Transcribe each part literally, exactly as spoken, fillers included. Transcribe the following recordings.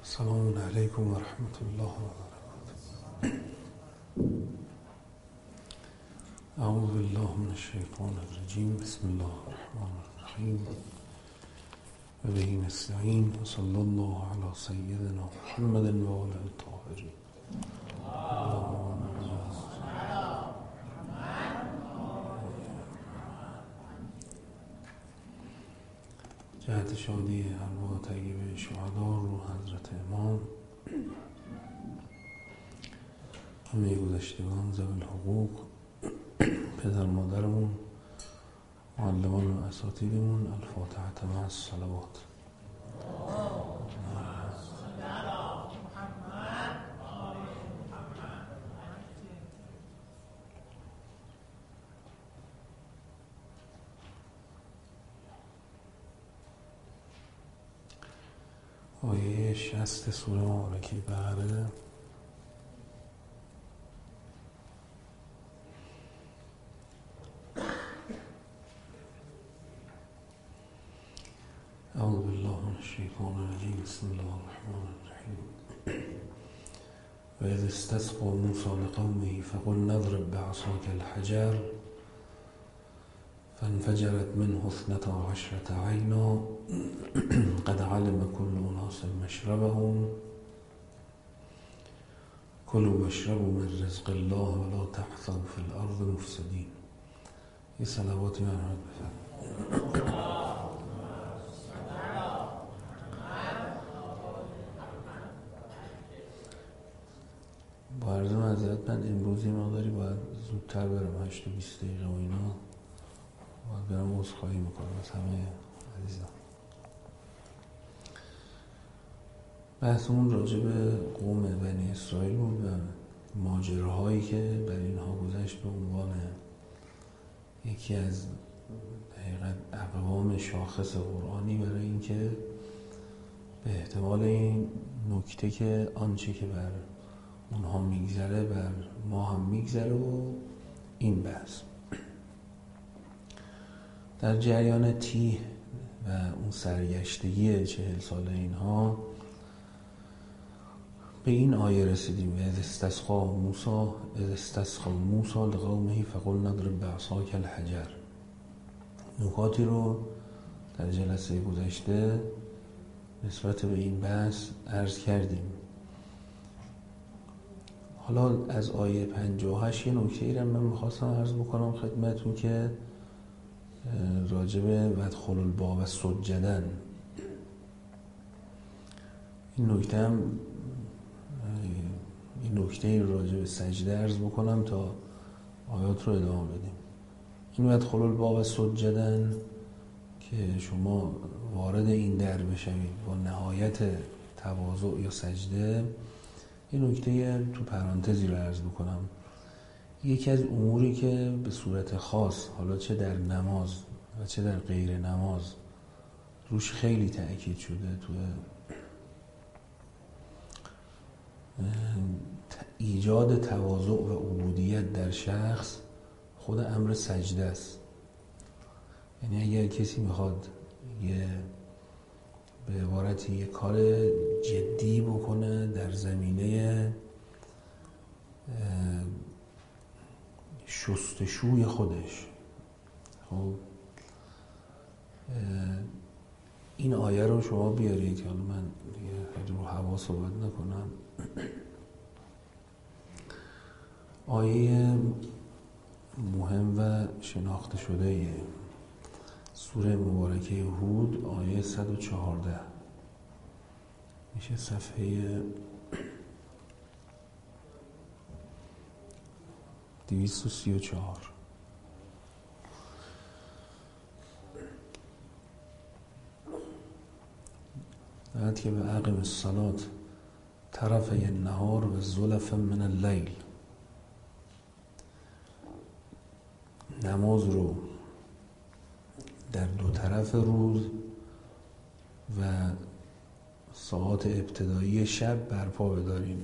السلام علیکم و رحمت الله و برکاته. اعوذ بالله من الشیطان الرجیم. بسم الله الرحمن الرحیم و به نستعین و صلی الله علی سیدنا محمد و آله الطاهرین. جهت شادی ارواح طیبه شهدا، روح حضرت امام، همه گذشتگان، ذوی الحقوق، پدر مادرمون، معلمان و اساتیدمون، الفاتحه مع الصلوات. آیه شصت سوره مبارکه بقره. اعوذ بالله من الشیطان الرجیم. بسم الله الرحمن الرحیم. و اذ استسقى موسی لقومه فقل اضرب بعصاك الحجر فانفجرت منه اثنتا عشرة عینا قد علم كل اناس مشربهم كلوا واشربوا من رزق الله ولا تحثوا في الارض مفسدين. یه صلواتی مرحمت بفرمایید. با عرض معذرت، من امروز یه مقداری باید زودتر برم، هشت و بیست دقیقه و اینا باید برم. عذرخواهی میکنم از همه عزیزان. بحثمون راجع به قوم بنی اسرائیل بود و ماجراهایی که بر اینها گذشت به عنوان یکی از حقیقت اقوام شاخص قرآنی، برای اینکه به احتمال این نکته که آنچه که بر اونها میگذره بر ما هم میگذره و این بحث در جریان تیه و اون سرگشتگی چهل ساله اینها به این آیه رسیدیم. اذ استسقى موسی اذ استسقى موسی لقومه فقل اضرب بعصاك الحجر. نکاتی رو در جلسه گذشته نسبت به این بحث عرض کردیم. حالا از آیه پنجاه و هشت یه نکته ای رو من میخواستم عرض بکنم خدمتون که راجب ودخل الباب سجدن، این نکته هم این نکته ای راجب سجده عرض بکنم تا آیات رو ادامه بدیم. این ودخل الباب سجدن که شما وارد این در بشوید با نهایت تواضع یا سجده، این نکته تو پرانتزی رو عرض بکنم. یکی از اموری که به صورت خاص، حالا چه در نماز و چه در غیر نماز، روش خیلی تأکید شده تو ایجاد تواضع و عبودیت در شخص، خود امر سجده است. یعنی اگر کسی میخواد یه به عبارتی یه کار جدی بکنه در زمینه شستشوی خودش، خب این آیه رو شما بیارید که حالا من دیگه رو هوا صحبت نکنم. آیه مهم و شناخته شده سوره مبارکه هود، آیه صد و چهارده، میشه صفحه دویست و سی و چهار. دعت که به اقم الصلاة طرفی النهار و زلفا من اللیل. نماز رو در دو طرف روز و ساعات ابتدایی شب برپا بداریم.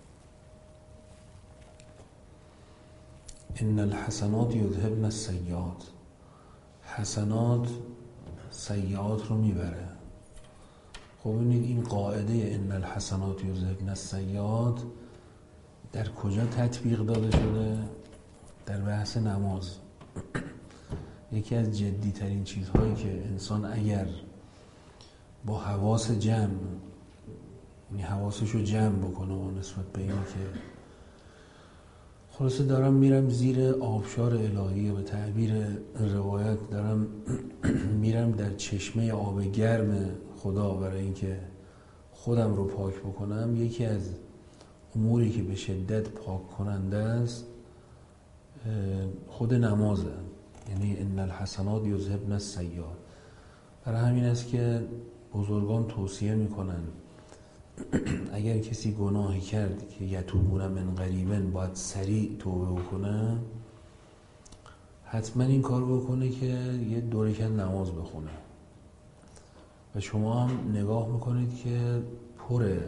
ان الحسنات یذهبن السیئات. حسنات سیئات رو میبره. خب ببینید این قاعده ان الحسنات یذهبن السیئات در کجا تطبیق داده شده؟ در بحث نماز. یکی از جدی ترین چیزهایی که انسان اگر با حواس جمع، یعنی حواسش رو جمع بکنه و نسبت به اینه که خلاصه دارم میرم زیر آبشار الهی، به تعبیر روایت دارم میرم در چشمه آب گرم خدا برای اینکه خودم رو پاک بکنم، یکی از اموری که به شدت پاک کننده است خود نمازه. یعنی ان الحسنات یذهبن السیئات. برای همین است که بزرگان توصیه میکنن اگر کسی گناهی کرد که یتوبون من قریبن باید سریع توبه بکنه، حتما این کار بکنه که یه دو رکعت نماز بخونه. و شما هم نگاه میکنید که پره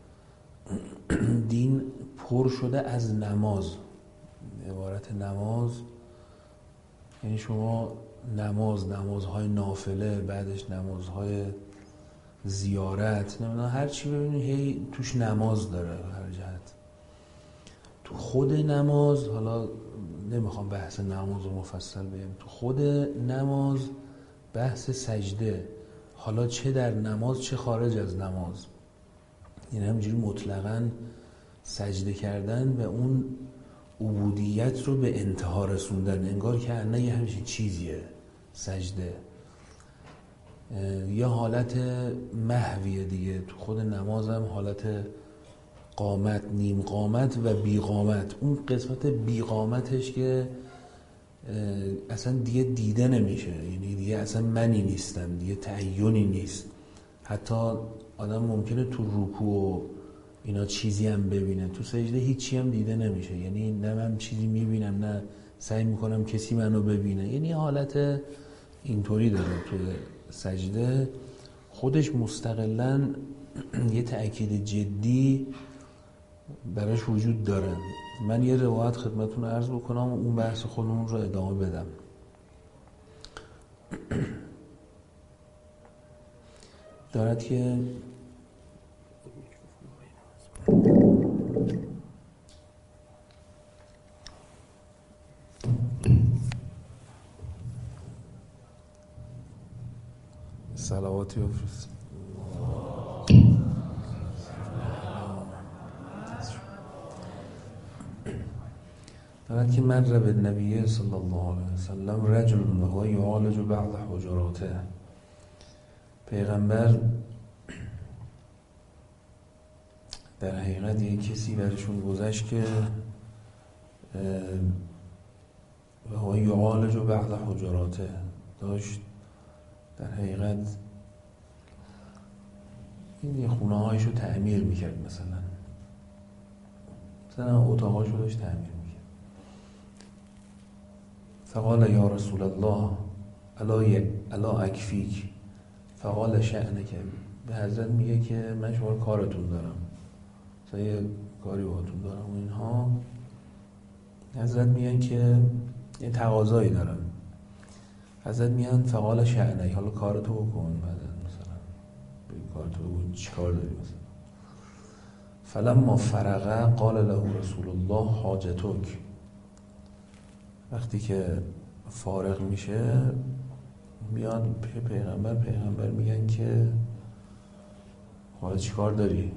دین پر شده از نماز. عبارت نماز یعنی شما نماز، نمازهای نافله، بعدش نمازهای زیارت، نمیدونم هر چی ببینید هی توش نماز داره هر جهت. تو خود نماز، حالا نمیخوام بحث نماز رو مفصل بگم، تو خود نماز بحث سجده، حالا چه در نماز چه خارج از نماز، یعنی همینجوری مطلقاً سجده کردن و اون عبودیت رو به انتها رسوندن، انگار که نه یه همچین چیزیه سجده، یا حالت محویه دیگه. تو خود نماز هم حالت قامت، نیم قامت و بی قامت. اون قسمت بی قامتش که اصلا دیگه دیده نمیشه، یعنی دیگه اصلا منی نیستم، دیگه تعینی نیست. حتی آدم ممکنه تو رکوع اینا چیزی هم ببینه، تو سجده هیچی هم دیده نمیشه، یعنی نه من چیزی میبینم نه سعی میکنم کسی منو ببینه، یعنی حالت اینطوری داره. تو سجده خودش مستقلاً یه تأکید جدی براش وجود داره. من یه روایت خدمتون عرض بکنم و اون بحث خودمون رو ادامه بدم. دارد که صلواتی بفرست. دارد که من رب النبی صلی الله علیه وسلم رجل و هو یعالج بعض حجراته. پیغمبر در حقیقت یک کسی برشون گذشت که و هو یعالج بعض حجراته، داشت در حقیقت این خونه هایشو تعمیر میکرد، مثلا مثلا اتاقاشو داشت تعمیر میکرد. فقال یا رسول الله الا اکفیک، فقال شأنک. به حضرت میگه که من شما کارتون دارم، مثلا یه کاری باهاتون دارم و اینها. حضرت میگن که یه تقاضایی دارم. حضرت میگن فقال شأنک، حالا کارتو بکن. بعد مثلا بگی کارتو بکن، چی کار داری مثلا؟ فلما فرغ قال له رسول الله حاجتک. وقتی که فارغ میشه میاد پیش پیغمبر، پیغمبر میگن که حالا چی کار داری؟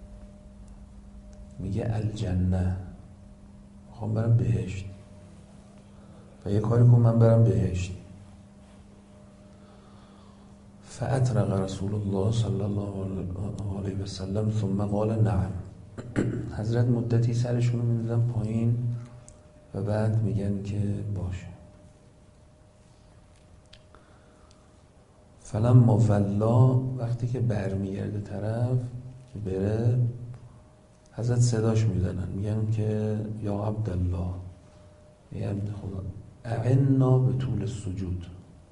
میگه الجنه، میخوام برم بهشت و یه کاری کن من برم بهشت. فأطرق رسول الله صلی الله علیه و سلم ثم قال نعم. حضرت مدتی سرشون رو می‌ذارن پایین و بعد میگن که باشه. فلما ولا، وقتی که برمیگرده طرف که بره، حضرت صداش میزنن، میگن که یا عبدالله، یا عبد خدا، اعنا به طول السجود،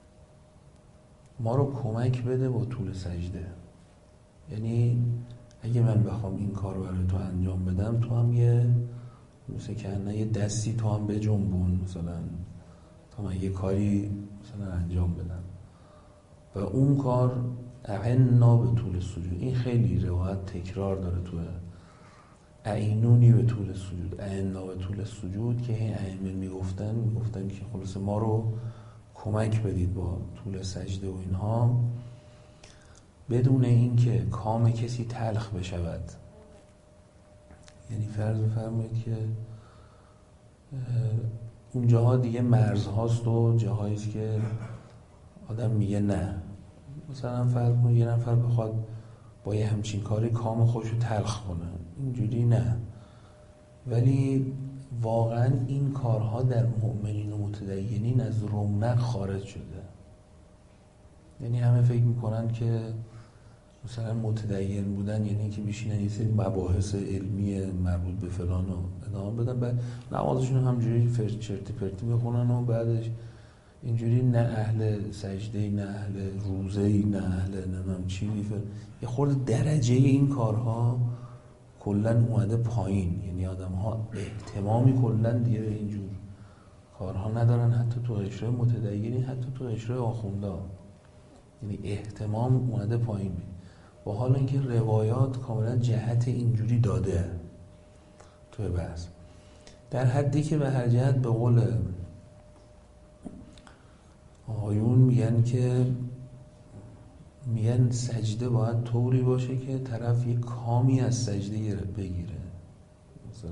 ما رو کمک بده با طول سجده. یعنی اگه من بخوام این کار برای تو انجام بدم، تو هم یه مثل که نه یه دستی تو هم به جنبون، مثلا تا من یه کاری مثلا انجام بدم. و اون کار اعنا به طول سجود، این خیلی روایت تکرار داره تو اعینونی به طول سجود، اعنا به طول سجود، که این ائمه میگفتن میگفتن که خلاص ما رو کمک بدید با طول سجده و اینها، بدون اینکه کام کسی تلخ بشود. یعنی فرض بفرمایید که اون جاها دیگه مرزهاست و جاهاییست که آدم میگه نه، مثلا فرض کنید یه نفر بخواد با یه همچین کاری کام خودش رو تلخ کنه، اینجوری نه. ولی واقعا این کارها در مؤمنین و متدینین از رونق خارج شده. یعنی همه فکر میکنن که مثلا متدین بودن یعنی که بشینن یه سری مباحث علمی مربوط به فلان رو ادامه بدن، بعد نمازشون همجوری چرتی پرتی بخونن و بعدش اینجوری نه اهل سجده، نه اهل روزه، نه اهل نمیم چی میفر. یه خورده درجه این کارها کلن اومده پایین، یعنی آدم ها اهتمامی کلن دیگه به اینجور کارها ندارن، حتی تو قشره متدینی، حتی تو قشره آخونده، یعنی اهتمام اومده پایین. با حال اینکه روایات کاملا جهت اینجوری داده تو بحث، در حدی که به هر جهت به قول آقایون میگن که میگن سجده باید طوری باشه که طرف یک کامی از سجده بگیره، مثلا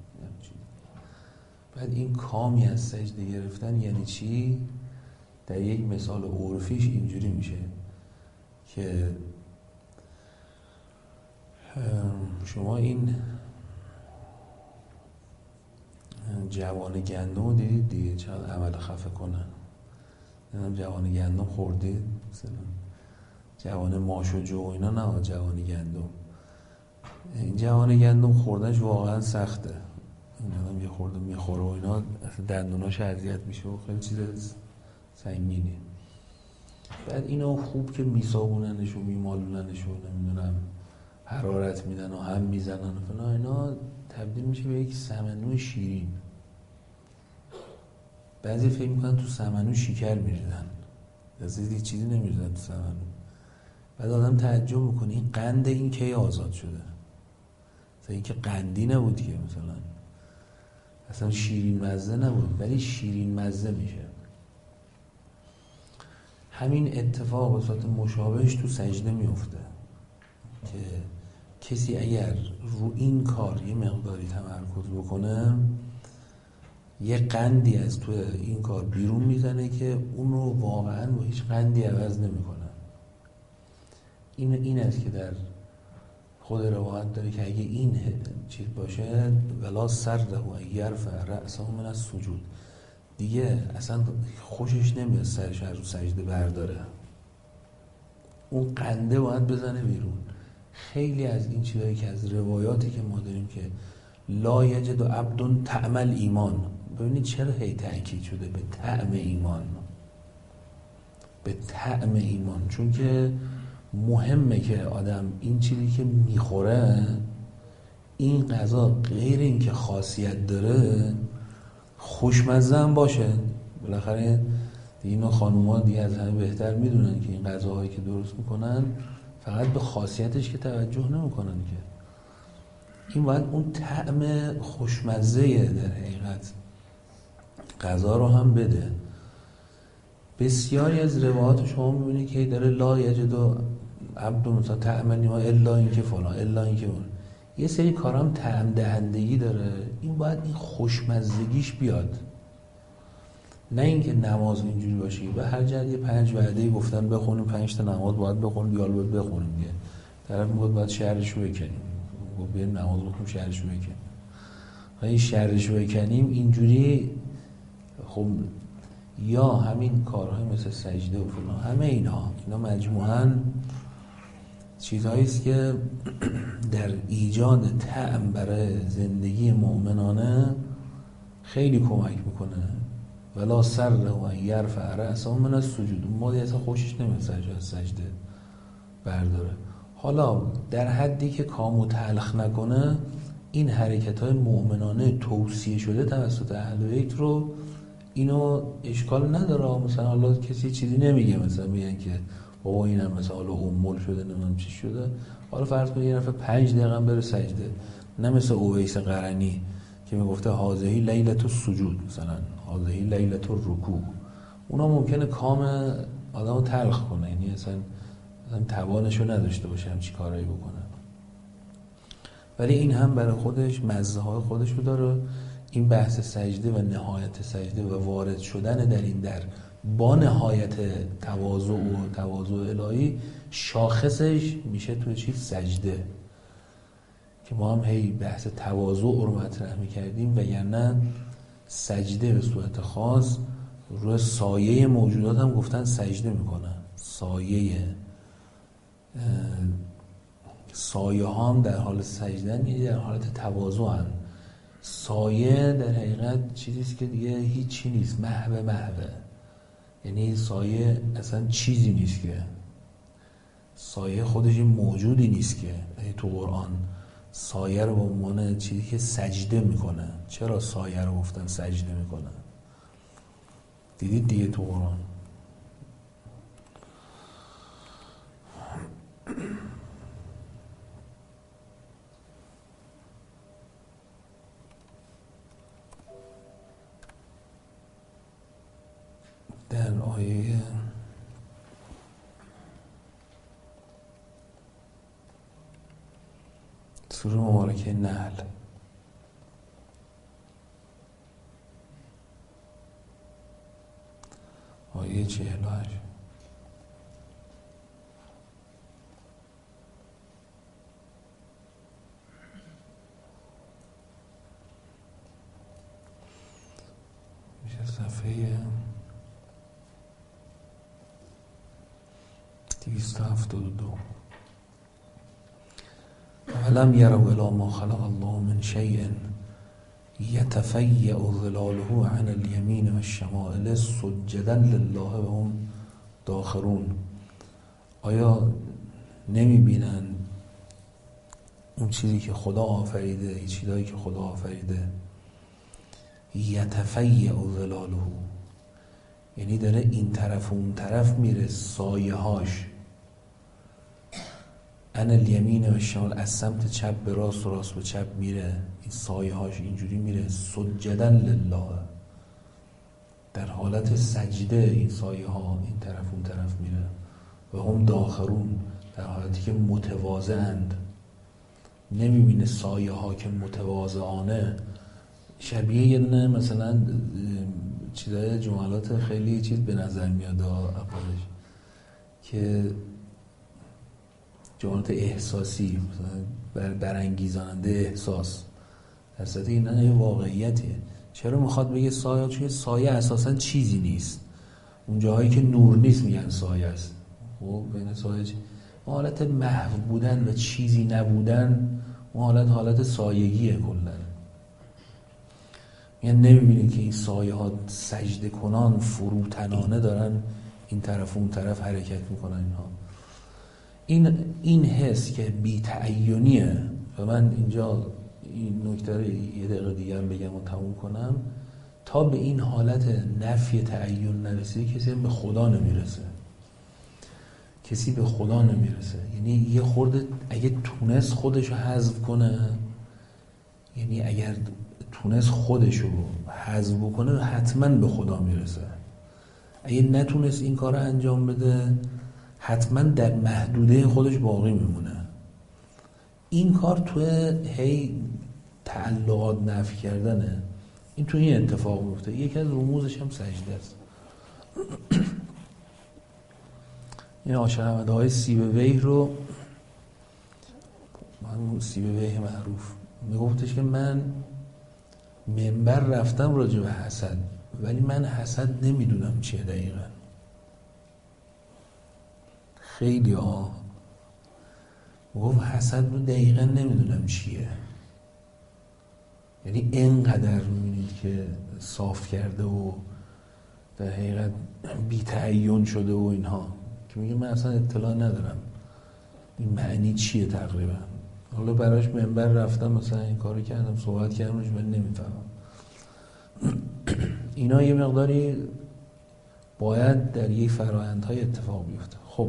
بعد این کامی از سجده گرفتن یعنی چی؟ در یک مثال عرفیش اینجوری میشه که شما این جوان گندم رو دیدید دیگه، چقدر عمل خفه کنن. نمیدونم جوان گندم خوردید؟ مثلا جوان ماش و جو اینا، نه جوان گندم. این جوان گندم خوردنش واقعا سخته، این آدم یه خورده میخوره و اینا دندوناش اذیت میشه و خیلی چیز سنگینه. بعد اینو خوب که میسابوننش و میمالوننش و نمیدونم حرارت میدن و هم میزنن و فلان، اینا تبدیل میشه به یک سمنو شیرین. بعضی فکر میکنن تو سمنو شکر میریزن، از چیزی نمیریزن تو سمنو. بعد آدم تعجب میکنه این قند این کی آزاد شده؟ مثلا این که قندی نبود که، مثلا اصلا شیرین مزه نبود ولی شیرین مزه میشه. همین اتفاق به صورت مشابهش تو سجده میفته که کسی اگر رو این کار یه مقداری تمرکز بکنه، یه قندی از تو این کار بیرون میزنه که اونو واقعا با هیچ قندی عوض نمیکنه. این این است که در خود روایت داره که اگه این چیز باشه ولا سرده و یرفع رأسه من از سجود، دیگه اصلا خوشش نمیاد سرش از رو سجده برداره، اون قنده باید بزنه بیرون. خیلی از این چیزایی که از روایاتی که ما داریم که لا یجد و عبد طعم ایمان، ببینید چرا هی تأکید شده به طعم ایمان، به طعم ایمان، چون که مهمه که آدم این چیزی که میخوره، این غذا غیر این که خاصیت داره خوشمزه هم باشه. بالاخره اینا خانوما دیگه از همه بهتر میدونن که این غذاهایی که درست میکنن فقط به خاصیتش که توجه نمیکنن، که این باید اون طعم خوشمزه در حقیقت غذا رو هم بده. بسیاری از روایات شما میبینید که داره لا یجد و عبد مثلا طعم ها الا این که فلان الا این که فلان. یه سری کارام طعم دهندگی داره، این باید این خوشمزگیش بیاد، نه اینکه نماز اینجوری باشی و هر جد یه پنج وعده گفتن بخونیم، پنج تا نماز باید بخونیم، یا باید بخونیم دیگه. طرف میگه باید شرحشو بکنیم، گفت بریم نماز بخونیم شرحشو بکنیم. این شرحشو بکنیم اینجوری، خب یا همین کارهای مثل سجده و فلان، همه اینا اینا مجموعاً چیزهایی است که در ایجاد طعم برای زندگی مؤمنانه خیلی کمک میکنه. ولا سر و یرفع رأسه من از سجود، اون مادی اصلا خوشش نمیاد سجده از سجده برداره. حالا در حدی که کامو تلخ نکنه، این حرکت های مؤمنانه توصیه شده توسط اهل بیت رو، اینو اشکال نداره. مثلا حالا کسی چیزی نمیگه، مثلا میگن که بابا اینم مثلا حالا امول شده نمیدونم چی شده. حالا فرض کنید یه نفر پنج دقیقه بره سجده، نه مثل اویس قرنی که میگفته هازهی لیلت السجود، مثلا هازهی لیلت الرکوع. اونا ممکنه کام آدمو تلخ کنه، یعنی اصلا اصلا توانشو نداشته باشه همچی کارایی بکنه. ولی این هم برای خودش مزه های خودشو داره. این بحث سجده و نهایت سجده و وارد شدن در این در با نهایت تواضع و تواضع الهی، شاخصش میشه توی چیز سجده، که ما هم هی بحث تواضع رو مطرح میکردیم. و یعنی سجده به صورت خاص روی سایه موجودات هم گفتن سجده میکنن. سایه سایه ها هم در حال سجدن، یعنی در حالت تواضع هم. سایه در حقیقت چیزیست که دیگه هیچی نیست، محو محوه. یعنی سایه اصلا چیزی نیست، که سایه خودش موجودی نیست. که تو قرآن سایه رو به عنوان چیزی که سجده میکنه. چرا سایه رو گفتن سجده میکنه؟ دیدید دیگه تو قرآن. در آیه سوره مبارکه نحل آیه چهل و هشت میشه صفحه دویست و هفتاد و دو. ولم یروا الی ما خلق الله من شیء یتفیأ ظلاله عن الیمین و الشمائل سجدا لله و هم داخرون. آیا نمی بینن اون چیزی که خدا آفریده، این چیزایی که خدا آفریده، یتفیأ ظلاله، یعنی داره این طرف و اون طرف میره، سایه هاش عن الیمین و الشمال، از سمت چپ به راست و راست به چپ میره، این سایه هاش اینجوری میره، سجدا لله، در حالت سجده این سایه ها این طرف اون طرف میره. و هم داخرون، در حالتی که متواضعند. نمیبینه سایه ها که متواضعانه، شبیه یه دونه مثلا چیزای جملات خیلی چیز به نظر میاد اولش، که جملات احساسی، مثلا برانگیزاننده احساس، در صورتی این نه واقعیتیه. چرا میخواد بگه سایه؟ چون سایه اساسا چیزی نیست. اون جاهایی که نور نیست میگن سایه است. خب بین سایه چی؟ حالت محو بودن و چیزی نبودن، اون حالت حالت سایگیه کلا. یعنی نمیبینید که این سایه ها سجده کنان فروتنانه دارن این طرف و اون طرف حرکت میکنن. اینها این این حس که بی تعینیه. و من اینجا این نکته رو یه دقیقه دیگه هم بگم و تموم کنم. تا به این حالت نفی تعین نرسیده کسی به خدا نمیرسه. کسی به خدا نمیرسه. یعنی یه خورده اگه تونست خودشو حذف کنه، یعنی اگر تونست خودشو حذف کنه، حتما به خدا میرسه. اگه نتونست این کار رو انجام بده، حتما در محدوده خودش باقی میمونه. این کار توی هی تعلقات نفی کردنه. این توی این اتفاق میفته. یکی از رموزش هم سجده است. این عاشق احمد های سیب ویح رو، من سیب ویح معروف میگفتش که من منبر رفتم راجع به حسد، ولی من حسد نمیدونم چیه دقیقا. خیلی ها گفت حسد رو دقیقا نمیدونم چیه. یعنی اینقدر میبینید که صاف کرده و در حقیقت بی تعین شده و اینها، که میگه من اصلا اطلاع ندارم این معنی چیه تقریبا. حالا براش منبر رفتم مثلا این کارو کردم، صحبت کردم روش، من نمیفهمم. اینا یه مقداری باید در یک فرآیندهای اتفاق بیفته. خب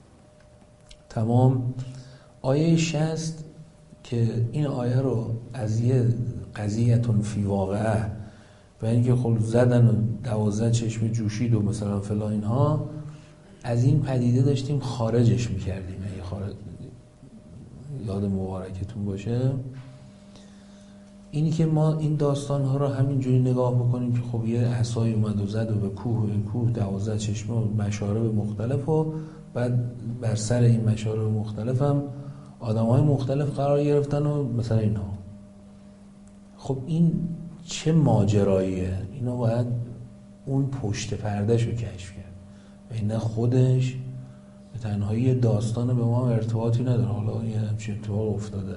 تمام. آیه شصت که این آیه رو از یه قضیه‌تون فی واقعه و اینکه خب زدن و دوازده چشم جوشید و مثلا فلان اینها، از این پدیده داشتیم خارجش میکردیم. اگه خارج یاد مبارکتون باشه، اینی که ما این داستان ها رو همینجوری نگاه بکنیم که خب یه عصای اومد و زد و به کوه و این کوه دوازده چشمه و مشارب مختلف و بعد بر سر این مشارب مختلف هم آدم های مختلف قرار گرفتن و مثلا اینها. خب این چه ماجراییه؟ اینو باید اون پشت پردهش رو کشف کرد و این خودش به تنهایی داستان به ما ارتباطی نداره. حالا یه همچین اتفاق افتاده.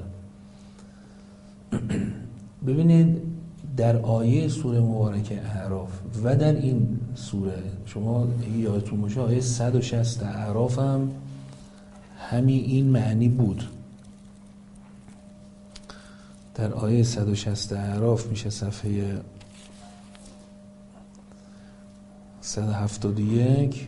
ببینید در آیه سوره مبارکه اعراف و در این سوره، شما یادتون باشه آیه صد و شصت اعراف هم همین این معنی بود. در آیه صد و شصت اعراف میشه صفحه صد و هفتاد و یک،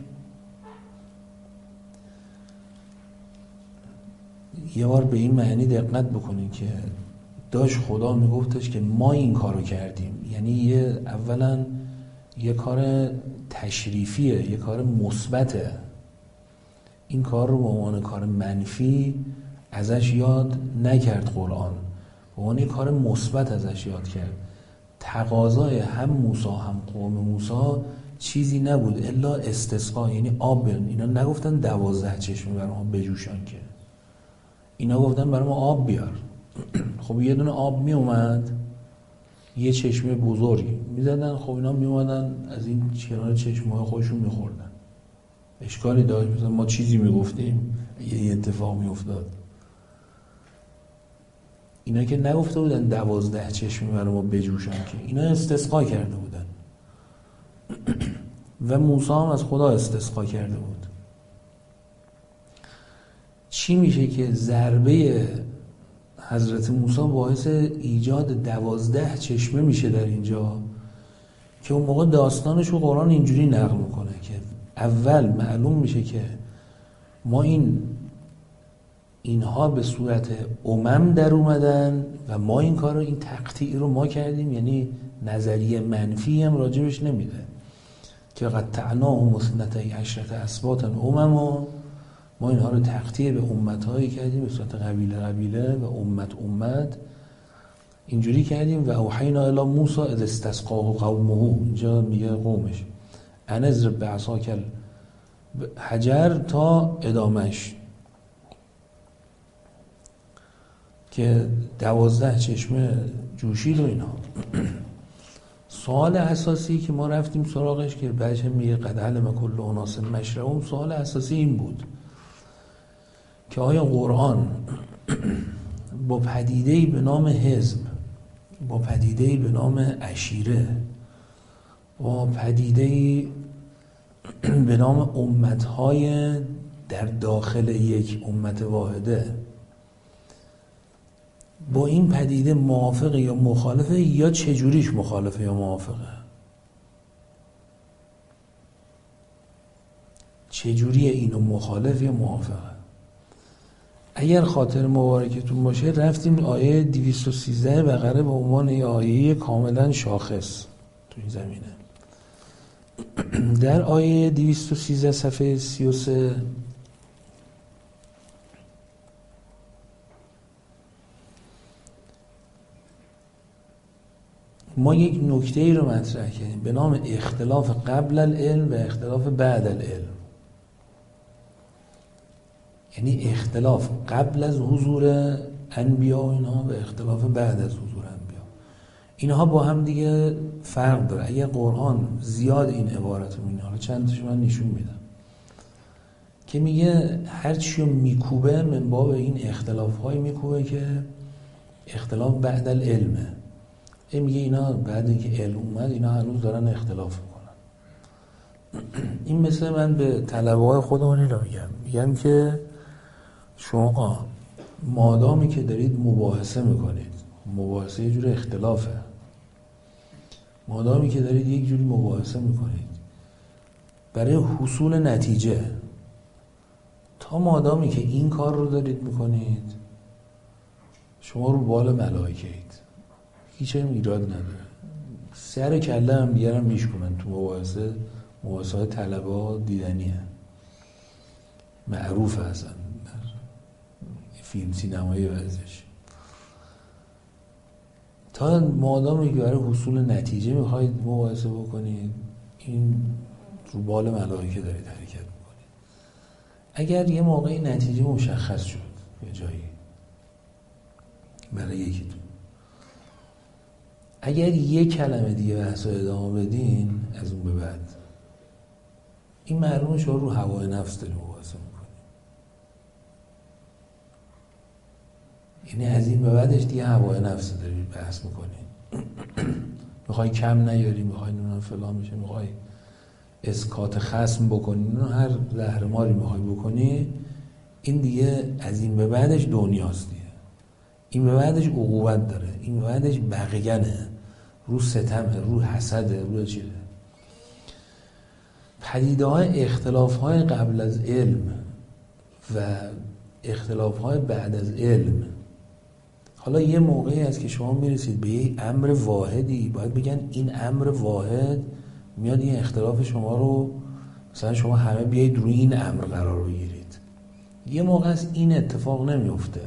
یه بار به این معنی دقت بکنید که داشت خدا میگفتش که ما این کارو کردیم. یعنی یه اولا یه کار تشریفیه، یه کار مثبته. این کار رو به عنوان کار منفی ازش یاد نکرد قرآن، به عنوان یه کار مثبت ازش یاد کرد. تقاضای هم موسی هم قوم موسی چیزی نبود الا استسقا، یعنی آب بیارن. اینا نگفتن دوازده چشمه برای ما بجوشان، که اینا گفتن برای ما آب بیار. خب یه دونه آب می اومد، یه چشمه بزرگی می زدن، خب اینا می اومدن از این کنار چشمه های خودشون می خوردن. اشکالی داشت؟ مثلا ما چیزی می گفتیم یه اتفاق می افتاد. اینا که نگفته بودن دوازده چشمه برای ما بجوشن، که اینا استسقا کرده بودن و موسی هم از خدا استسقا کرده بود. چی میشه که ضربه حضرت موسی باعث ایجاد دوازده چشمه میشه در اینجا، که اون موقع داستانش رو قرآن اینجوری نقل میکنه که اول معلوم میشه که ما این اینها به صورت امم در اومدن و ما این کار رو، این تقطیع رو ما کردیم. یعنی نظریه منفی هم راجبش نمیده که قطعناهم اثنتی عشرة اسباطا امما، ما اینها رو تقطیع به امت‌هایی کردیم به صورت قبیله قبیله و امت امت اینجوری کردیم. و اوحینا الی موسی اذ استسقاه قومه، اینجا میگه قومش ان اضرب بعصاک الحجر تا ادامش، که دوازده چشمه جوشید و اینا. سوال اساسی که ما رفتیم سراغش که بعدش میگه قد علم کل اناس مشربهم، سوال اساسی این بود که آیا قرآن با پدیده‌ای به نام حزب، با پدیده‌ای به نام عشیره، با پدیده‌ای به نام امت‌های در داخل یک امت واحده، با این پدیده موافقه یا مخالفه، یا چجوریش مخالفه یا موافقه؟ چجوری اینو مخالف یا موافقه؟ اگر خاطر مبارکتون باشه رفتیم آیه دویست و سیزده بقره به عنوان یه آیه کاملا شاخص تو این زمینه. در آیه دویست و سیزده صفحه سی و سه ما یک نکته ای رو مطرح کردیم به نام اختلاف قبل العلم و اختلاف بعد العلم. یعنی اختلاف قبل از حضور انبیا و اینها و اختلاف بعد از حضور انبیا، اینها با هم دیگه فرق داره. اگر قرآن زیاد این عبارت رو می‌بینه، حالا چند تاشو من نشون میدم که میگه هر چی رو میکوبه من باب این اختلاف های میکوبه که اختلاف بعد العلمه. این میگه اینا بعد اینکه علم اومد اینا هنوز دارن اختلاف میکنن. این مثل من به طلبه های خودمون اینو میگم، میگم که شما مادامی که دارید مباحثه میکنید، مباحثه یه جور اختلافه، مادامی که دارید یک جوری مباحثه میکنید برای حصول نتیجه، تا مادامی که این کار رو دارید میکنید شما رو بال ملائکه اید، هیچ هم ایراد نداره. سر کله هم دیگر هم میشکنن تو مباحثه، مباحثه های طلبه ها دیدنیه، معروف هستن در فیلم سینمایی ورزش. تا مادامی که برای حصول نتیجه میخواید مباحثه بکنید این رو بال ملائکه دارید حرکت میکنید. اگر یه موقعی نتیجه مشخص شد یه جایی برای یکیتون، اگر یک کلمه دیگه بحث رو ادامه بدین از اون به بعد این معلومه شما رو هوای نفس داریم مباحثه میکنیم، یعنی از این به بعدش دیگه هوای نفس داریم بحث میکنیم. میخوای کم نیاری، میخوای نونم فلان میشه، میخوای اسکات خصم بکنی، نون هر زهرماری میخوای بکنی، این دیگه از این به بعدش دنیاست دیگه. این به بعدش عقوبت داره، این به بعدش بغیانه، رو ستمه، رو حسده، رو چیزه. پدیده های اختلاف های قبل از علم و اختلاف های بعد از علم، حالا یه موقعی هست که شما میرسید به یه امر واحدی، باید بگن این امر واحد میاد این اختلاف شما رو، مثلا شما همه بیایید روی این امر قرار بگیرید. یه موقع هست این اتفاق نمیفته.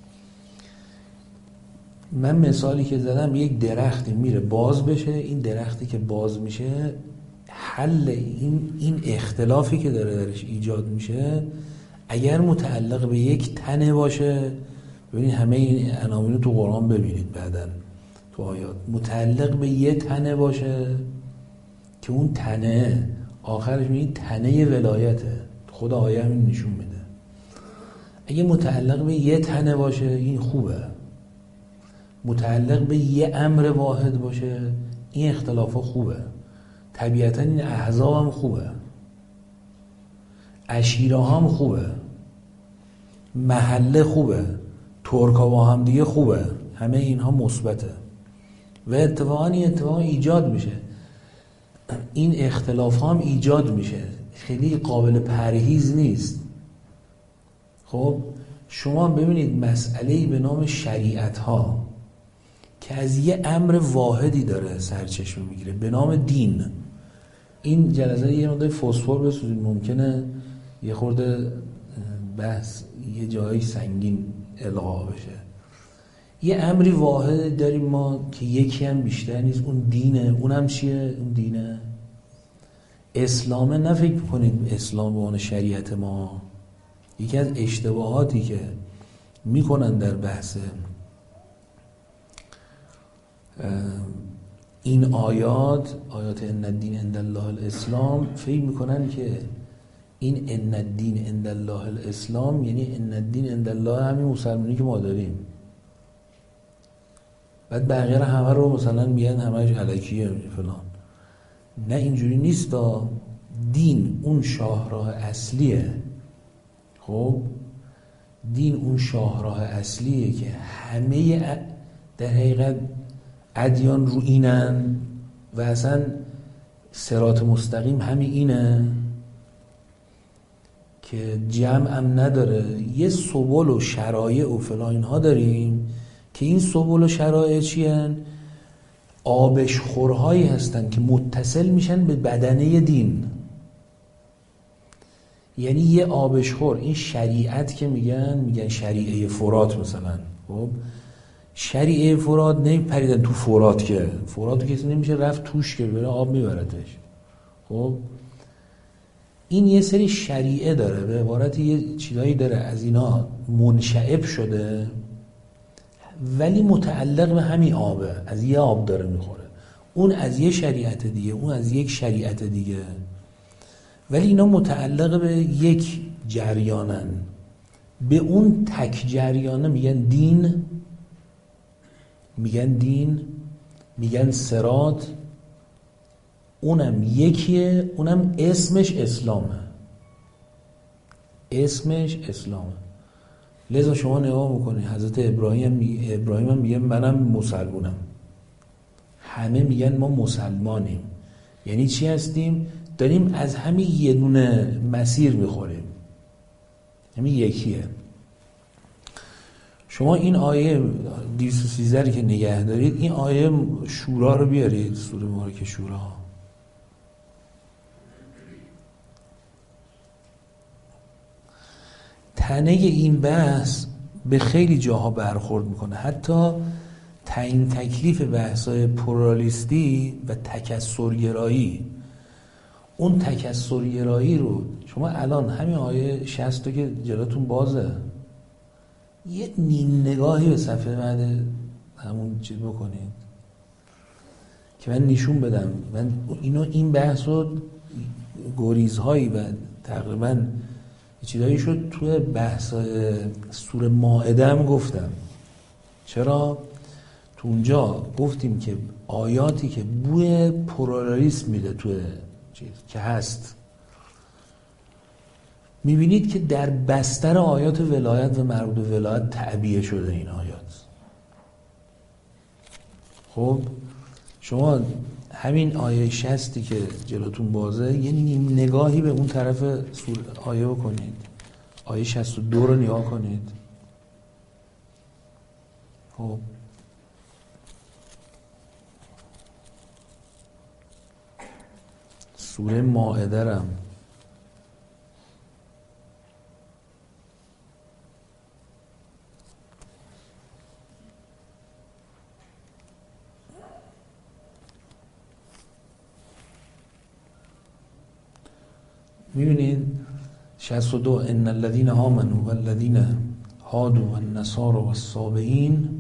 من مثالی که زدم، یک درختی میره باز بشه، این درختی که باز میشه حل این این اختلافی که داره درش ایجاد میشه اگر متعلق به یک تنه باشه، ببینید همه این عناوین رو تو قرآن ببینید بعدن تو آیات، متعلق به یه تنه باشه که اون تنه آخرش میگه تنه ولایته، خود آیه همین نشون میده. اگه متعلق به یه تنه باشه این خوبه، متعلق به یه امر واحد باشه این اختلاف ها خوبه. طبیعتا این احزاب هم خوبه، عشیره هم خوبه، محله خوبه، ترکا با هم دیگه خوبه، همه اینها مثبته و اتفاقا این اتفاق ایجاد میشه، این اختلاف ها هم ایجاد میشه، خیلی قابل پرهیز نیست. خب شما ببینید مسئله‌ای به نام شریعت ها که از یه امر واحدی داره سرچشمه میگیره به نام دین. این جلسه یه مقدار فسفر بسوزید، ممکنه یه خورده بحث یه جایی سنگین القا بشه. یه امری واحد داریم ما که یکی هم بیشتر نیست، اون دینه. اونم چیه؟ اون دینه اسلامه. نه فکر کنید اسلام به عنوان شریعت ما. یکی از اشتباهاتی که میکنن در بحث این آیات، آیات ان الدین عند الله الاسلام، فکر میکنن که این ان الدین عند الله الاسلام یعنی ان الدین عند الله همین مسلمانی که ما داریم، بعد بقیه رو همه رو مثلا میگن همش الکیه فلان. نه اینجوری نیست. دین اون شاهراه اصلیه. خب دین اون شاهراه اصلیه که همه در حقیقت ادیان رو اینن و اصلا صراط مستقیم همین اینه که جمع هم نداره. یه سبل و شرایع و فلان اینها داریم که این سبل و شرایع چی هن؟ آبشخورهایی هستن که متصل میشن به بدنه دین. یعنی یه آبشخور، این شریعت که میگن میگن شریعه فرات مثلا. خب شریعه فرات نمیپریدن تو فرات، که فراتو کسی نمیشه رفت توش که بره آب میبردش. خب این یه سری شریعه داره، به عبارت یه چیزایی داره از اینا منشعب شده ولی متعلق به همین آبه، از یه آب داره میخوره. اون از یه شریعت دیگه، اون از یک شریعت دیگه، ولی اینا متعلق به یک جریانن. به اون تک جریانه میگن دین، میگن دین، میگن صراط. اونم یکیه، اونم اسمش اسلامه، اسمش اسلامه. لذا شما نگاه میکنید حضرت ابراهیم می... ابراهیم هم میگه منم مسلمونم. همه میگن ما مسلمانیم. یعنی چی هستیم؟ داریم از همین یه دونه مسیر میخوریم. یعنی یکیه. شما این آیه دویست و سیزده که نگه دارید، این آیه شورا رو بیارید، سوره مبارکه شورا. تنه این بحث به خیلی جاها برخورد میکنه، حتی تعیین تکلیف بحث‌های پلورالیستی و تکثرگرایی. اون تکثرگرایی رو شما الان همین آیه شصت که جلاتون بازه، یه نیم نگاهی به صفحه بعد همون چیز بکنید که من نشون بدم. من اینو این بحث رو گریزهایی و تقریبا چیزایی شد توی بحث سوره مائده هم گفتم. چرا؟ تو اونجا گفتیم که آیاتی که بوی پلورالیسم میده توی چیز که هست، میبینید که در بستر آیات ولایت و مربوط به ولایت تعبیه شده این آیات. خب شما همین آیه شصتی که جلوتون بازه یه نیم نگاهی به اون طرف سوره آیه بکنید، آیه شصت و دو رو نگاه کنید. خب سوره مائده رم میبینید شصت و دو ان الذين آمنوا والذين هادوا والنصارى والصابئین.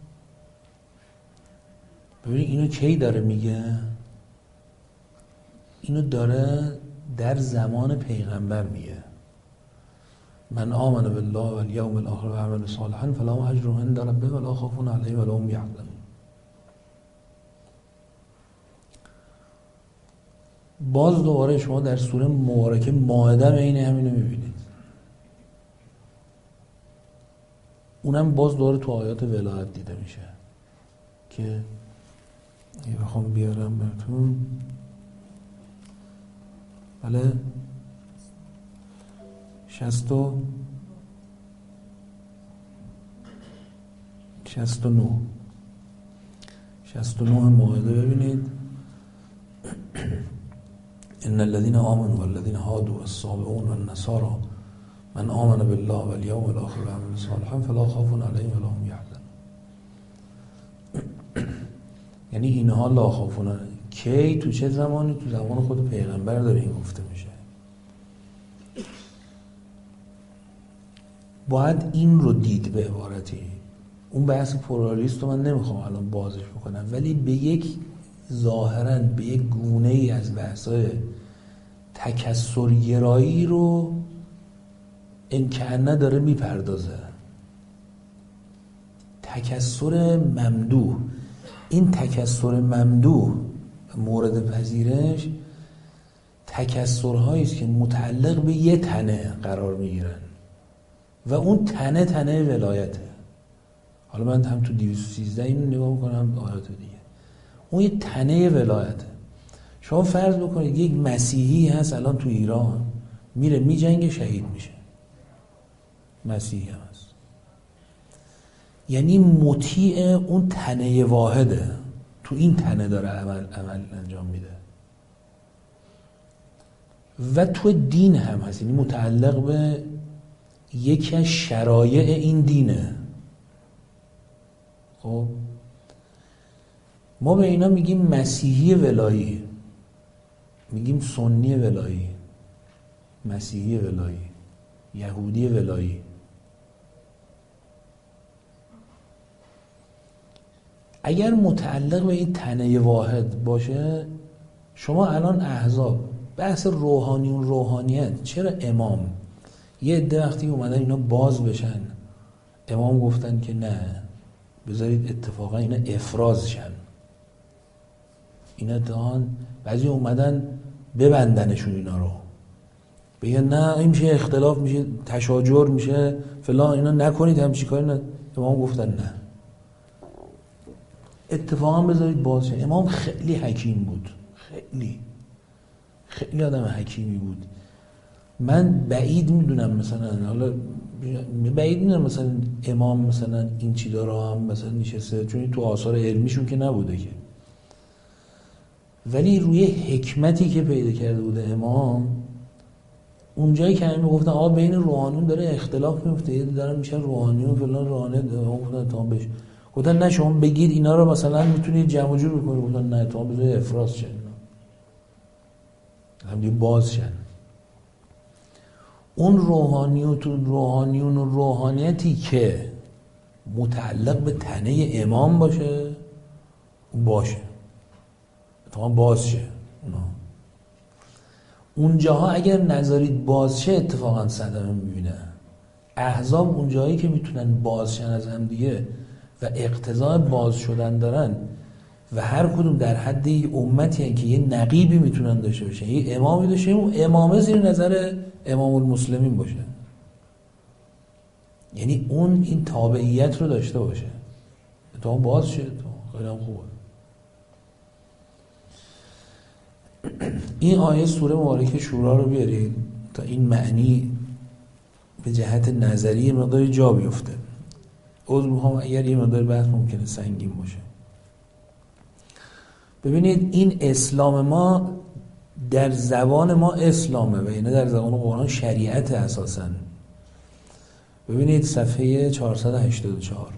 ببینید اینو کی داره میگه؟ اینو داره در زمان پیغمبر میگه. من آمن بالله والیوم الاخر و عمل صالحا فلهم اجر عند ربهم ولا خوف علیهم ولا هم یحزنون. باز دوباره شما در سوره مبارکه مائده عین همینو میبینید. اونم باز دوباره تو آیات ولایت دیده میشه که یه بخوام بیارم براتون. بله شصت و شصت و نه شصت و نه مائده ببینید. ان الذين آمنوا والذين هادوا والصابئون والنصارى من آمن بالله والیوم الاخر وعمل صالحا فلا خوف علیهم ولا هم یحزنون. یعنی اینها لا خوفون کی؟ تو چه زمانی؟ تو زمان خود پیغمبر داره این گفته میشه. باید این رو دید به عبارتی. اون بحث پلورالیست رو من نمیخوام الان بازش بکنم، ولی به یک ظاهراً به یک گونه ای از بحث‌های تکثرگرایی رو امکانه داره میپردازه. تکثر ممدوح، این تکثر ممدوح مورد پذیرش تکثرهایی است که متعلق به یه تنه قرار میگیرن و اون تنه تنه ولایته. حالا من هم تو دویست و سیزده اینو نگاه میکنم آیات دیگه، اون یه تنه ولایته. شما فرض بکنید یک مسیحی هست الان تو ایران، میره میجنگه شهید میشه، مسیحی هم هست، یعنی مطیع اون تنه واحده، تو این تنه داره عمل, عمل انجام میده. و تو دین هم هست، یعنی متعلق به یکی از شرایع این دینه. خب ما به اینا میگیم مسیحی ولایی، میگیم سنی ولایی، مسیحی ولایی، یهودی ولایی. اگر متعلق به این تنه واحد باشه، شما الان احزاب بحث روحانیون روحانیت، چرا امام یه عده وقتی اومدن اینا باز بشن، امام گفتن که نه بذارید اتفاقا اینا افراز شن، اینا دهان بعضی اومدن ببندنشون اینا رو، بگن نه این میشه اختلاف، میشه تشاجر، میشه فلان، اینا نکنید همچی کاری نه. امام گفتن نه اتفاقا بذارید باز شن. امام خیلی حکیم بود، خیلی خیلی آدم حکیمی بود. من بعید میدونم مثلا حالا بعید میدونم مثلا امام مثلا این چی داره هم مثلا نشسته، چون تو آثار علمیشون که نبوده که، ولی روی حکمتی که پیدا کرده بوده امام، اونجایی که همین گفتن آقا بین روحانیون داره اختلاف میفته، یه دارن میشن روحانیون فلان روحانی گفتن تا بش گفتن نه شما بگید اینا رو مثلا میتونید جمع جور بکنید، گفتن نه تا بذارید افراز شن هم دیگه باز شن. اون روحانیون تو روحانیون و روحانیتی که متعلق به تنه امام باشه باشه تا باز شه اونا. اونجاها اگر نذارید باز شه اتفاقا صدمه میبینه. احزاب اونجایی که میتونن باز شن از هم دیگه و اقتضای باز شدن دارن و هر کدوم در حد یه امتی هن که یه نقیبی میتونن داشته باشه، یه امامی داشته باشه، اون امامه زیر نظر امام المسلمین باشه، یعنی اون این تابعیت رو داشته باشه تا اون باز شه. تا خیلی هم خوبه. این آیه سوره مبارکه شورا رو بیارید تا این معنی به جهت نظری مقداری جا بیفته. عذر میخوام اگر یه مقدار بحث ممکنه سنگین باشه. ببینید این اسلام ما در زبان ما اسلامه و اینه در زبان قرآن شریعت اساساً. ببینید صفحه چهارصد و هشتاد و چهار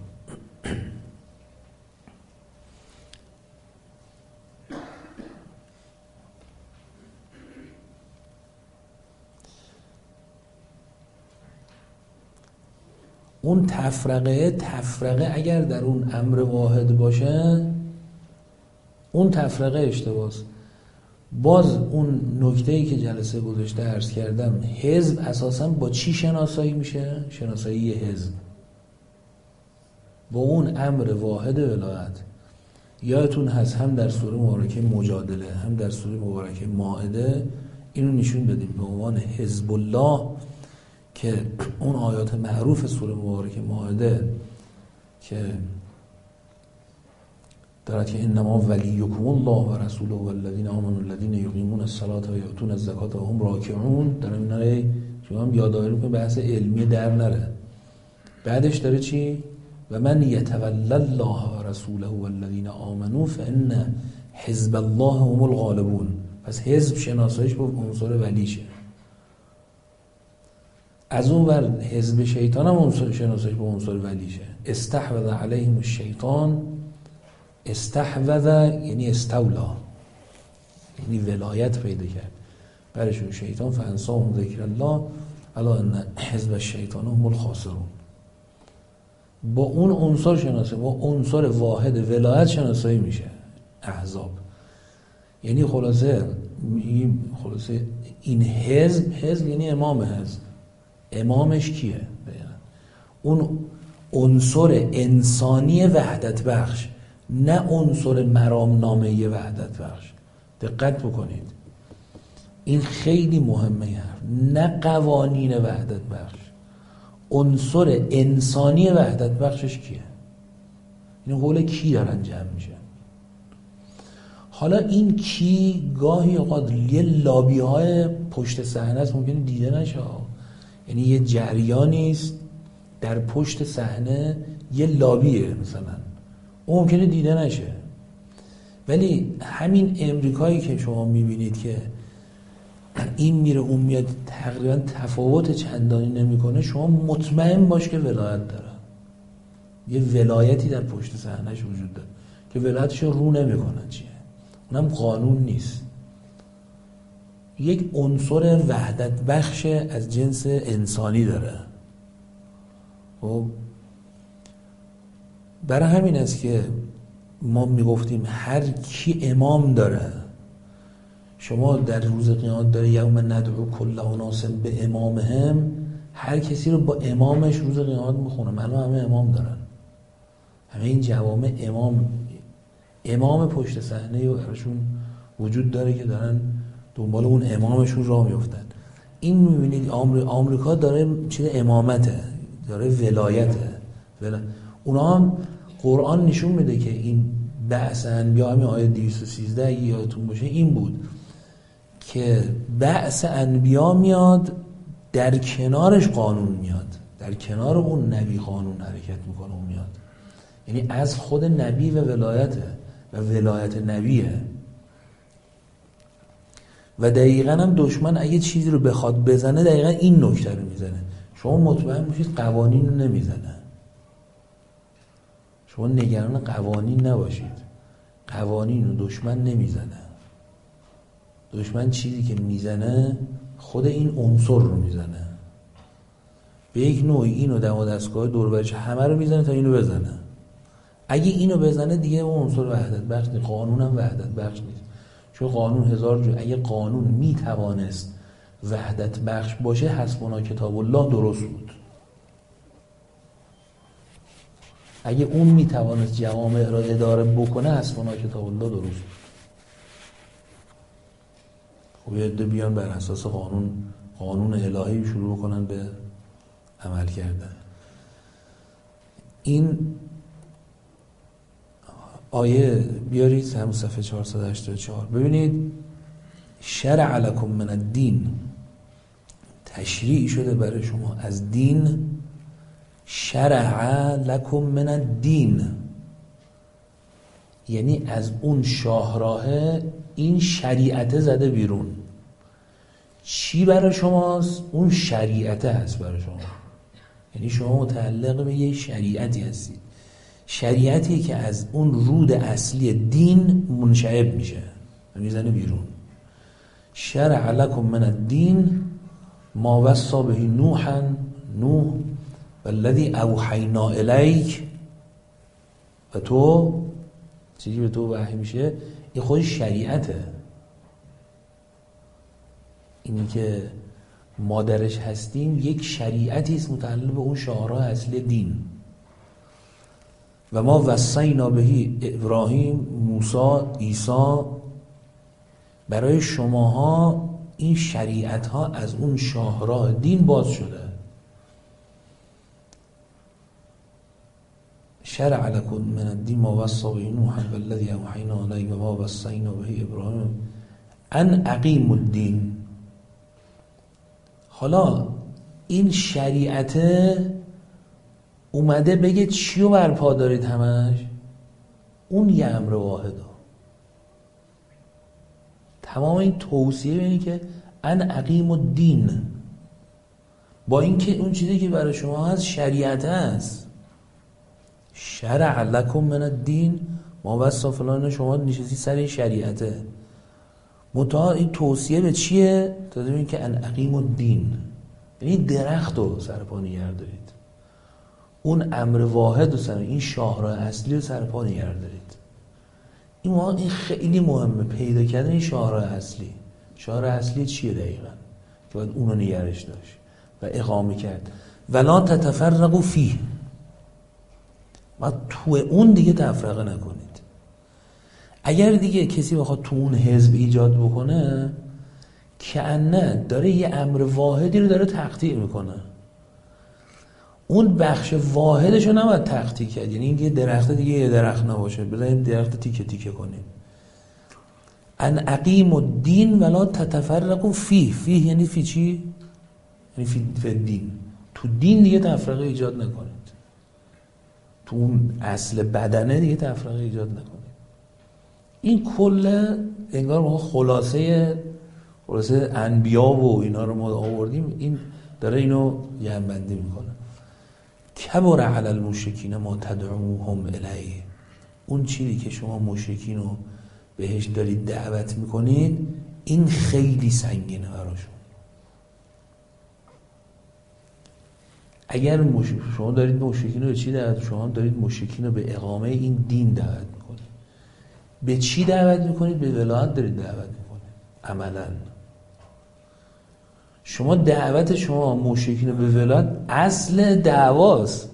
اون تفرقه تفرقه اگر در اون امر واحد باشه اون تفرقه اشتباهه. باز اون نکته‌ای که جلسه گذشته عرض کردم، حزب اساساً با چی شناسایی میشه؟ شناسایی حزب با اون امر واحد ولایت. یادتون هست هم در سوره مبارکه مجادله هم در سوره مبارکه مائده اینو نشون دادیم به عنوان حزب الله، که اون آیات معروف سوره مبارکه مائده که دارد که انما ولیکم الله و رسوله و الذین آمنوا الذین یقیمون الصلاة و یؤتون الزکاة و هم راکعون. دارم اینا رو شما هم یادآوری می‌کنم بحث علمی در نره. بعدش داره چی؟ و من یتولی الله و رسوله و الذین آمنوا فان حزب الله هم الغالبون. پس حزب شناساییش با عنصر ولیشه. از اون ور حزب شیطان هم عنصر شناساییش با عنصر ولیشه. استحوذ علیهم الشیطان، استحوذ یعنی استولا، یعنی ولایت پیدا کرد برشون شیطان. فانساهم ذکر الله الا ان حزب الشیطان هم الخاسرون. با اون عنصر شناسایی، با عنصر واحد ولایت شناسایی میشه احزاب. یعنی خلاصه خلاصه این حزب حزب یعنی امام حزب. امامش کیه؟ اون عنصر انسانی وحدت بخش، نه عنصر مرامنامه وحدت بخش. دقت بکنید این خیلی مهمه. نه قوانین وحدت بخش، عنصر انسانی وحدت بخشش کیه؟ این قول کی دارن جمع میشه. حالا این کی گاهی اوقات یه لابی های پشت صحنه است، ممکنه دیده نشه. یعنی یه جریانی است در پشت صحنه، یه لابیه مثلا، اون ممکنه دیده نشه. ولی همین امریکایی که شما میبینید که این میره اون میاد تقریبا تفاوت چندانی نمیکنه، شما مطمئن باش که ولایت داره. یه ولایتی در پشت صحنهش وجود داره که ولایتش رو نمیکنه. چیه؟ اونم قانون نیست، یک عنصر وحدت بخش از جنس انسانی داره. خب برای همین است که ما میگفتیم هر کی امام داره. شما در روز قیامت داره یوم ندعو کل اناس به امامهم، هر کسی رو با امامش روز قیامت میخونه. معلومه همه امام دارن، همه این جوامع امام امام پشت صحنه براشون وجود داره که دارن دنبال اون امامشون راه میافتن. این میبینید آمریکا داره چیز امامته، داره ولایته. ولا اونا هم قرآن نشون میده که این بعث انبیا، همین آیه دویست و سیزده یادتون باشه این بود که بعث انبیا میاد، در کنارش قانون میاد، در در کنار اون نبی قانون حرکت میکنه و میاد. یعنی از خود نبی و ولایته و ولایت نبیه. و دقیقاً هم دشمن اگه چیزی رو بخواد بزنه دقیقاً این نکته رو میزنه. شما مطمئن باشید قوانین رو نمیزنه. شما نگران قوانین نباشید. قوانین رو دشمن نمیزنه. دشمن چیزی که میزنه خود این عنصر رو میزنه. به یک نوعی اینو دم و دستگاه دور برش همه رو میزنه تا اینو بزنه. اگه اینو بزنه دیگه اون عنصر وحدت بخش نیست. قانون هم وحدت بخش نیست. چون قانون هزار جو اگه قانون میتوانست وحدت بخش باشه حسبنا کتاب الله درست بود. اگه اون میتوانست جوامع را اداره بکنه حسبنا کتاب الله درست بود. خب یه عده بیان بر اساس قانون قانون الهی شروع کنن به عمل کردن. این آیه بیارید همون صفحه چهارصد و هشتاد و چهار ببینید. شرع لکم من الدین، تشریع شده برای شما از دین. شرع لکم من الدین یعنی از اون شاهراه این شریعت زده بیرون. چی برای شماست؟ اون شریعت هست برای شما. یعنی شما متعلق به یه شریعتی هستید. شریعتی که از اون رود اصلی دین منشعب میشه و میزنه بیرون. شرع لکم من الدین ما وصی به نوحا نوح والذی اوحینا الیک. و تو چیزی به تو وحی میشه این خود شریعته. اینی که ما درش هستیم یک شریعتی است متعلق به اون شاهراه اصلی دین. و ما وصینا بهی ابراهیم موسی عیسی. برای شماها این شریعت ها از اون شاهراه دین باز شده. شرع لکم من الدین ما وصی به نوح والذی اوحینا الیک و ما وصینا به ابراهیم ان اقیموا الدین. حالا این شریعت اومده بگه چی رو برپا دارید همش؟ اون یه امر واحده. تمام این توصیه به اینه که ان اقیموا الدین، با اینکه اون چیزی که برای شما هست شریعت هست. شرع لکم من الدین ما وصی فلان، شما نشستی سر این شریعته. متأ این توصیه به چیه؟ تا ببینید که ان اقیموا الدین یعنی درخت رو سر پا نگه دارید. اون امر واحد رو سر این شاهراه اصلی رو سر پا نگه دارید. این ما این خیلی مهمه پیدا کردن این شاهراه اصلی. شاهراه اصلی چیه دقیقاً که باید اون رو نگرش داشت و اقامه کرد. ولا تتفرقوا فیه، ما تو اون دیگه تفرقه نکنید. اگر دیگه کسی بخواد تو اون حزب ایجاد بکنه که انه داره یه امر واحدی رو داره تقطیع میکنه. اون بخش واحدش رو نباید تقطیع کرد. یعنی اینکه درخت دیگه یه درخت نباشه، بذاریم درخت تیکه تیکه کنیم. ان اقیموا الدین ولا تتفرقوا فیه. فیه یعنی فی چی؟ یعنی فی, فی دین. تو دین دیگه تفرقه ایجاد نکنید. تو اون اصل بدنه دیگه تفرقه ایجاد نکنید. این کل انگار ما خلاصه خلاصه انبیا و اینا رو ما آوردیم. این داره اینو جمع‌بندی میکنه. کبر علی المشرکین ما تدعوهم الیه. اون چیزی که شما مشرکین رو بهش دارید دعوت میکنید این خیلی سنگینه براشون. اگر مش... شما دارید مشرکین رو به چی دعوت؟ شما دارید مشرکین رو به اقامه این دین دعوت میکنید. به چی دعوت میکنید؟ به ولایت دارید دعوت میکنید. عملا شما دعوت شما مشرکین رو به ولایت اصل دعواست.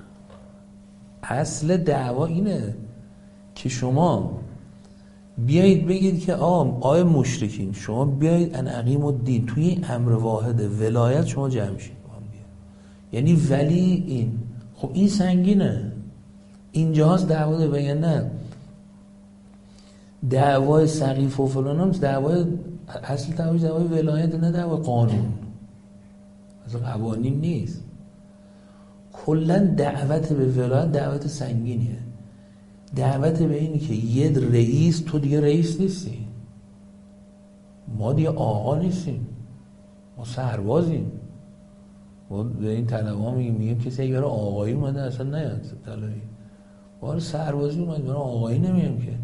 اصل دعوا اینه که شما بیایید بگید که آه آه مشرکین شما بیایید ان اقیموا الدین توی امر واحد ولایت شما جمع شید. یعنی ولی این خب این سنگینه. اینجا هست دعوا ده بگن نه دعوای سقیف و فلان هم دعوای اصل دعوای دعوای ولایت نه دعوای قانون. اصلا قوانین نیست. کلا دعوت به ولایت دعوت سنگینیه، دعوت به اینی که یه رئیس، تو دیگه رئیس نیستی، ما دیگه آقا نیستیم، ما سربازیم. ما به این طلبه میگیم میگیم کسی اگه برای آقایی اومده اصلا نیاد طلبی، برای سربازی اومده برای آقایی نمیم که.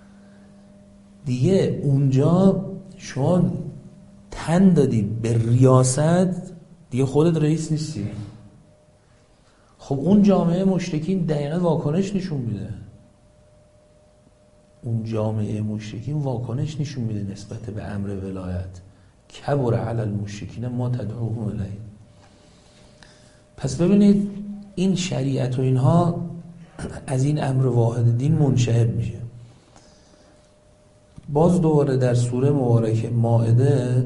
دیگه اونجا شما تن دادی به ریاست، دیگه خودت رئیس نیستی. خب اون جامعه مشرکین دقیقا واکنش نشون میده، اون جامعه مشرکین واکنش نشون میده نسبت به امر ولایت. کبر علی المشرکین ما تدعوهم الیه. پس ببینید این شریعت و اینها از این امر واحد دین منشعب میشه. باز دوباره در سوره مبارکه مائده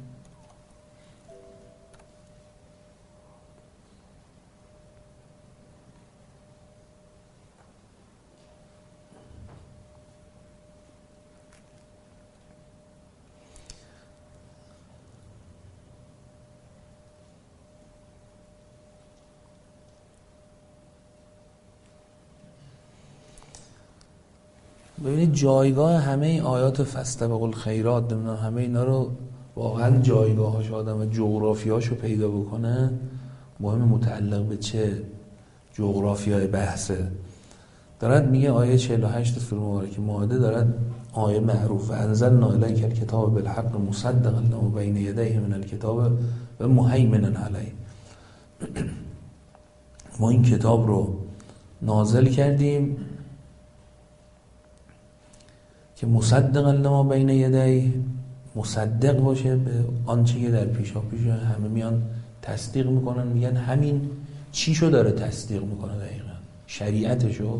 ببینید جایگاه همه این آیات فاستبقوا الخیرات، نمیدونم همه اینا رو واقعا جایگاهاش آدم و جغرافیاشو پیدا بکنه مهم، متعلق به چه جغرافیای بحثه. دارد میگه آیه چهل و هشت سوره مبارکه مائده، دارد آیه معروف انزلنا الیک الکتاب بالحق مصدقا لما بین یدیه من الکتاب و مهیمنا علیه. ما این کتاب رو نازل کردیم که مصدقا لما بین یدیه، مصدق باشه به آنچه که در پیشا پیشه. همه میان تصدیق میکنن، میگن همین چیشو داره تصدیق میکنه دقیقا، شریعتشو.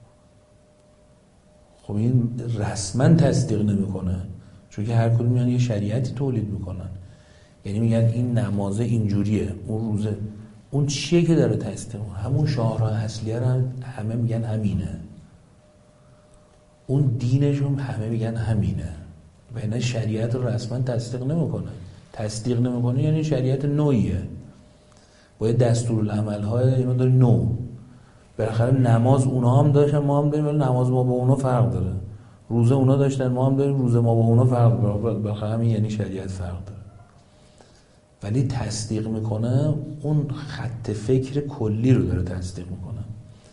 خب این رسما تصدیق نمیکنه، چون که هر کدوم میان یه شریعتی تولید میکنن. یعنی میگن این نمازه اینجوریه، اون روزه، اون چیه که داره تصدیق میکنه؟ همون شاهراه اصلیه رو هم همه میگن همینه، اون دینشون همه میگن همینه، و اینا شریعت رو رسما تصدیق نمیکنه. تصدیق نمیکنه یعنی شریعت نوعیه، باید دستورالعمل های اینا داره نو. بالاخره نماز اونا هم داشتن ما هم داریم، ولی نماز ما با اونا فرق داره. روزه اونا داشتن ما هم داریم، روزه ما با اونا فرق داره. بالاخره همین یعنی شریعت فرق داره. ولی تصدیق میکنه اون خط فکر کلی رو داره تصدیق میکنه.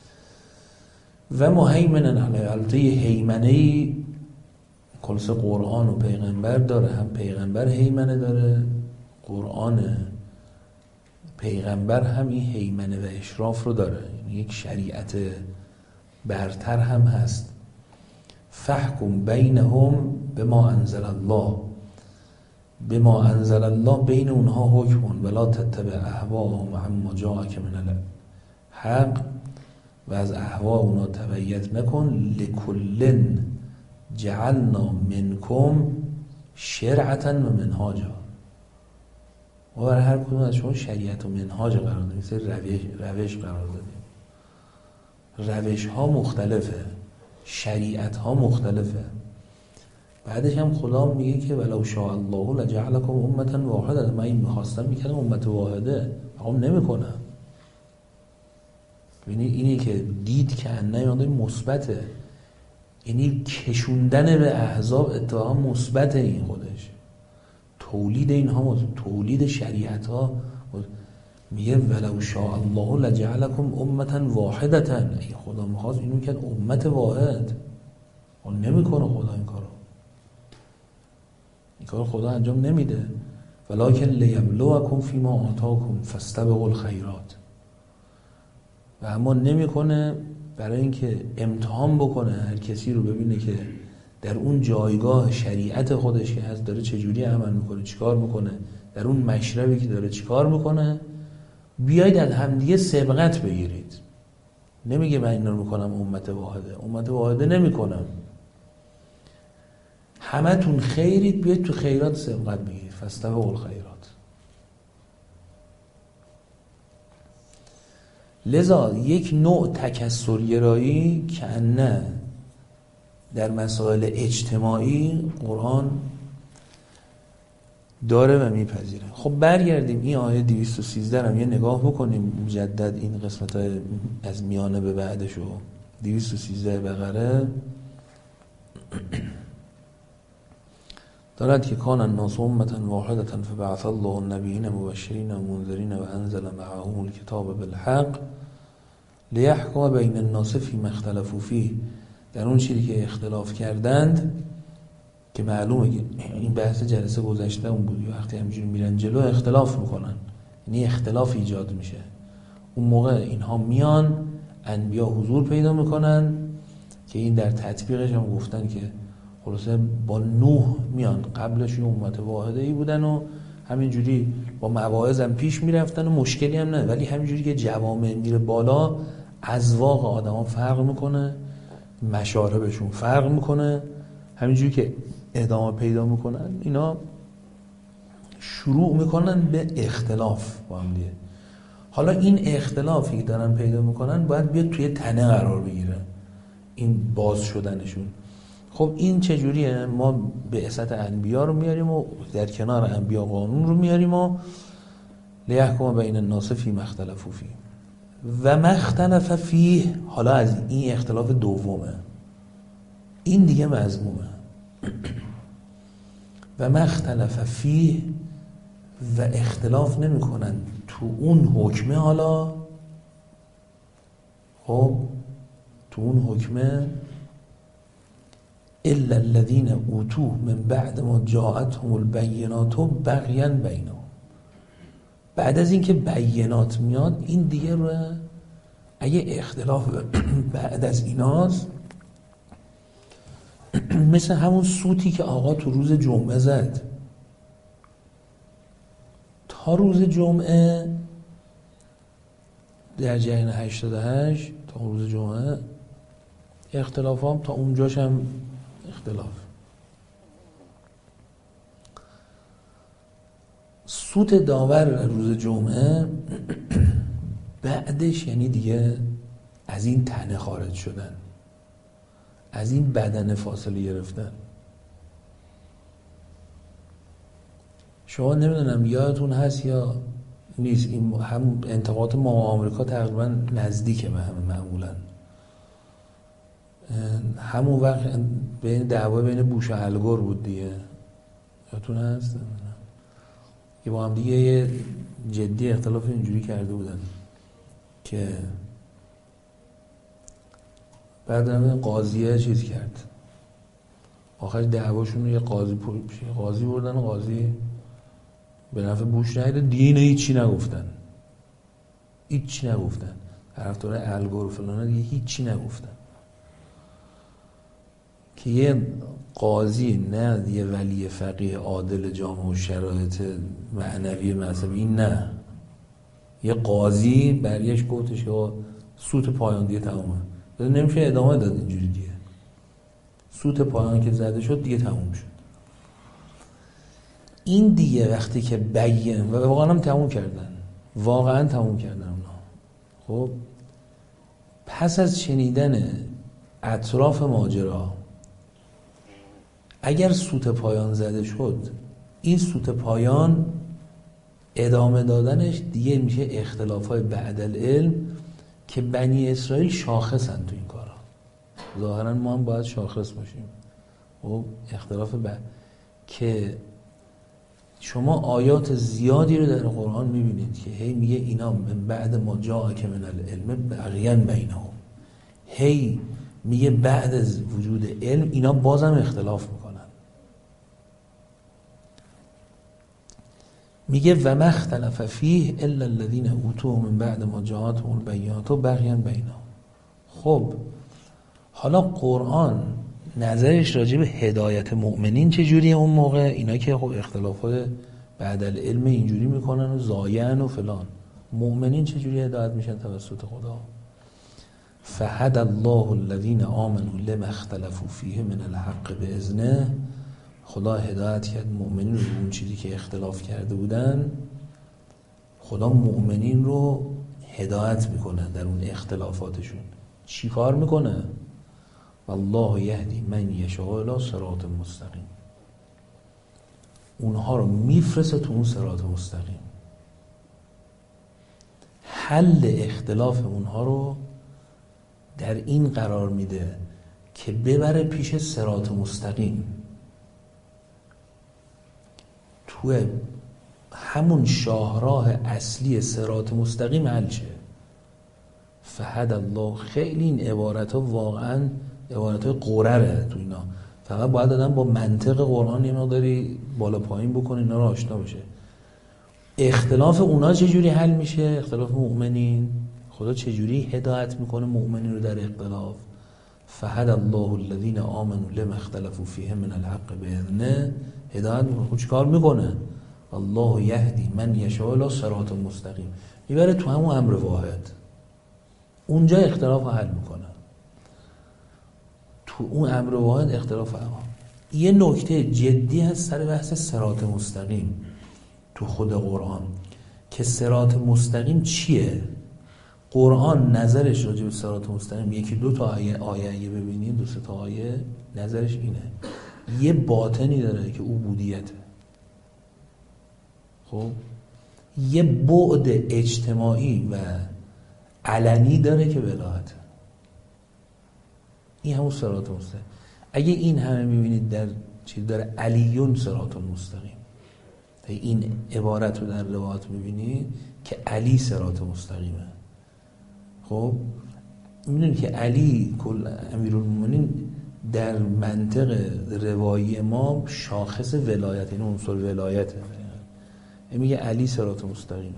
و مهیمنا علیه، البته یه هیمنه‌ای خلاص قرآن و پیغمبر داره، هم پیغمبر هیمنه داره، قرآن پیغمبر هم این هیمنه و اشراف رو داره، یک شریعت برتر هم هست. فحکم بینهم بما انزل الله، بما انزل الله، بین اونها حکم کن، ولا تتبع اهواهم عما جاءک من الحق، و از اهوا اونا تبعیت نکن. لکل جعلنا منکم شرعتا و منهاجا، و برای هر کدوم از شما شریعت و منهاج قرار دادیم، مثل روش روش قرار دادیم. روش ها مختلفه، شریعت ها مختلفه. بعدش هم خدا میگه که ولو شاء الله لجعلکم امة واحده، من این میخواستم میکردم امت واحده، اقام نمیکنم. ببینید اینی که دید که انه یعنی مثبته، یعنی کشوندن به احزاب اتفاقا مثبت، این خودش تولید اینها، تولید شریعت ها. میگه ولو شاء الله لجعلکم امة واحدة، ای خدا میخواست اینو کرد امت واحد، اون نمیکنه خدا این کارو، این کارو خدا انجام نمیده. ولکن لیبلوکم فیما آتاکم فاستبقوا الخیرات، و اما نمیکنه برای اینکه امتحان بکنه هر کسی رو، ببینه که در اون جایگاه شریعت خودش که هست داره چجوری عمل میکنه، چیکار میکنه، در اون مشربی که داره چیکار میکنه. بیایید از همدیگه سبقت بگیرید. نمیگه من این رو میکنم امت واحده، امت واحده نمیکنم، همه تون خیرید، بیاید تو خیرات سبقت بگیرید. فاستبقوا الخیرات. لذا یک نوع تکثرگرایی که نه در مسائل اجتماعی قرآن داره و میپذیره. خب برگردیم این آیه دویست و سیزده هم یه نگاه بکنیم مجدد، این قسمت های از میانه به بعدشو. دویست و سیزده بقره دارد که کان الناس امة واحدة فبعث الله النبیین مبشرین و منذرین و انزل معهم الکتاب بالحق لیحکم بین الناس فیما اختلفوا فیه. در اون چیزی که اختلاف کردند، که معلومه که این بحث جلسه گذشته اون بود، وقتی همینجوری میرن جلو اختلاف میکنن، یعنی اختلاف ایجاد میشه. اون موقع اینها میان انبیا حضور پیدا میکنن که این در تطبیقش هم گفتن که خلاصه با نوح میان، قبلش یه امت واحده ای بودن و همینجوری با مواعظ هم پیش میرفتن و مشکلی هم نه، ولی همینجوری که جوامع میره بالا اذواق آدما فرق میکنه، مشاربشون فرق میکنه، همینجوری که ادامه پیدا میکنن اینا شروع میکنن به اختلاف با هم دیگه. حالا این اختلافی که دارن پیدا میکنن باید بیاد توی تنه قرار بگیره، این باز شدنشون. خب این چجوریه؟ ما بعثت انبیا رو میاریم و در کنار انبیا قانون رو میاریم و لیحکم بین الناس فیما اختلفوا فیه و ما اختلف فیه. حالا از این اختلاف دومه، این دیگه مذمومه. و ما اختلف فیه و اختلاف نمی کنن تو اون حکمه. حالا خب تو اون حکمه الا الذين اوتوه من بعد ما جاءتهم البینات بغیا بینهم. بعد از اینکه بینات میاد این دیگه رو اگه اختلاف بعد از ایناست مثل همون سوتی که آقا تو روز جمعه زد. تا روز جمعه در جریان هشتاد و هشت تا روز جمعه اختلاف هم تا اونجاش هم اختلاف. سوت داور روز جمعه بعدش یعنی دیگه از این تنه خارج شدن، از این بدن فاصله گرفتن. شما نمیدونم یادتون هست یا نیست، این هم انتخابات ما و آمریکا تقریبا نزدیکه به همه معمولا. همون وقت بین دعوا بین بوش و الگور بود دیگه، یادتون هست؟ که با هم دیگه یه جدی اختلاف اینجوری کرده بودن که بعد هم قاضیه چیز کرد، آخر دعواشون رو یه قاضی قاضی بردن و قاضی به نفع بوش نهیده دیگه، اینه هیچی نگفتن، هیچی نگفتن، طرفدار الگور و فلانه دیگه هیچی نگفتن. که یه قاضی نه یه ولی فقیه عادل جامع و شرایط معنوی مذهبی، این نه، یه قاضی برگشت گفتش که سوت پایان دیگه تمومه، نمیشه ادامه داد اینجوری دیگه، سوت پایان که زده شد دیگه تموم شد. این دیگه وقتی که بین و واقعا هم تموم کردن، واقعا تموم کردن اونا. خب پس از شنیدن اطراف ماجرا اگر سوت پایان زده شد، این سوت پایان ادامه دادنش دیگه میشه اختلافات بعد العلم که بنی اسرائیل شاخصن تو این کارا. ظاهرا ما هم باید شاخص باشیم. خب اختلاف بعد که شما آیات زیادی رو در قرآن میبینید که هی میگه اینا من بعد ما جاءک من العلم بغیا بینهم، هی میگه بعد از وجود علم اینا بازم اختلاف میکنن. میگه و ما اختلف فیه الا الذين اوتوه من بعد ما جاءتهم البینات بغیا بینهم. خب حالا قرآن نظرش راجع به هدایت مؤمنین چجوریه اون موقع؟ اینا که خب اختلافات بعد العلم اینجوری میکنن و زاین و فلان، مؤمنین چجوری هدایت میشن توسط خدا؟ فهدى الله الذين آمنوا لما اختلفوا فيه من الحق باذنه. خدا هدایت کرد مؤمنین رو اون چیزی که اختلاف کرده بودن. خدا مؤمنین رو هدایت میکنه در اون اختلافاتشون. چی کار میکنه؟ والله یهدی من یشاء الی صراط مستقیم. اونها رو میفرسته تو اون صراط مستقیم. حل اختلاف اونها رو در این قرار میده که ببره پیش صراط مستقیم. تو همون شاهراه اصلی صراط مستقیم حل شه. فهد الله. خیلی این عبارت ها واقعا عبارت های قرره تو اینا، فقط باید آدم با منطق قرآن یه مقداری بالا پایین بکنه اینا رو آشنا بشه. اختلاف اونا چجوری حل میشه؟ اختلاف مؤمنین خدا چجوری هدایت میکنه مؤمنین رو در اختلاف؟ فهد الله الذین آمنوا لما اختلفوا فیه من الحق باذنه. هدایت میکنه. خود چیکار میکنه؟ الله یهدی من یشاء الی صراط مستقیم. میبره تو همون امر واحد، اونجا اختلاف رو حل میکنه. تو اون امر واحد اختلاف هم. یه نکته جدی هست سر بحث صراط مستقیم تو خود قرآن که صراط مستقیم چیه؟ قرآن نظرش راجع به صراط مستقیم یکی دو تا آیه آیه اگه ببینید، دو سه تا آیه نظرش اینه. یه باطنی داره که عبودیته. خب یه بعد اجتماعی و علنی داره که ولایته. این همون صراط مستقیم. اگه این همه میبینید در چیز داره علیون صراط مستقیم، این عبارت رو در روایات میبینید که علی صراط مستقیمه. خب میدونید که علی کل امیرالمومنین در منطق روایی ما شاخص ولایت، این عنصر ولایته. میگه علی صراط مستقیمه،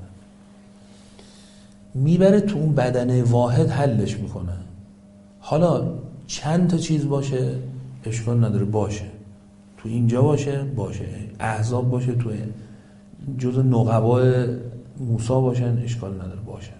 میبره تو اون بدنه واحد حلش میکنه. حالا چند تا چیز باشه اشکال نداره، باشه تو اینجا باشه باشه احزاب باشه تو جز نقبای موسی باشن اشکال نداره باشه.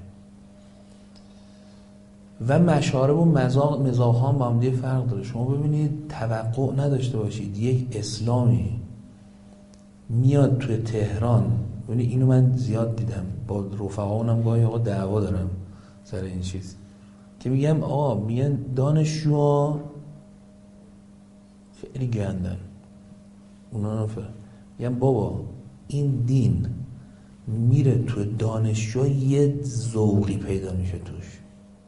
و مشارب و مذاق مذاق ها با هم دیگه فرق داره. شما ببینید توقع نداشته باشید یک اسلامی میاد توی تهران، ببینید اینو من زیاد دیدم با رفقاونم گاهی آقا دعوا دارم سر این چیز که میگم آقا میان دانشجوها خیلی گندن اونا نفر میگم بابا این دین میره تو دانشجو یه ذوقی پیدا میشه توش.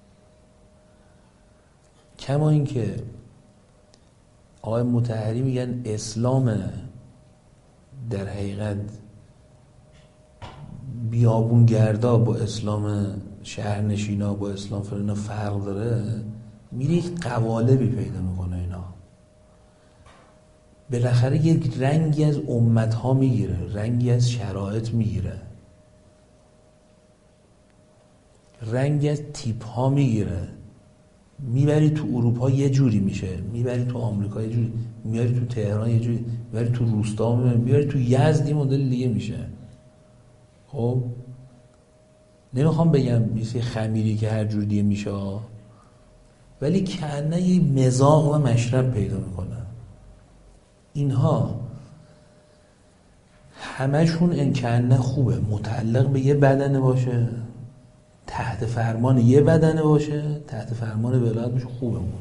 کما این که آقای مطهری میگن اسلام در حقیقت بیابونگردا با اسلام شهرنشینا با اسلام فلان فرق داره، میره یک قوالبی پیدا میکنه. اینا بالاخره یک رنگی از امتها میگیره، رنگی از شرایط میگیره، رنگی از تیپ ها میگیره. میبری تو اروپا یه جوری میشه، میبری تو آمریکا یه جوری، میبری تو تهران یه جوری، میبری تو روستا، میبری تو یزد یه مدل دیگه میشه. خب نمیخوام بگم یه خمیری که هر جور دیگه میشه، ولی کنه یه مذاق و مشرب پیدا میکنه. اینها همشون این کنه خوبه متعلق به یه بدنه باشه، تحت فرمان یه بدنه باشه، تحت فرمان ولایت باشه، خوبه مون.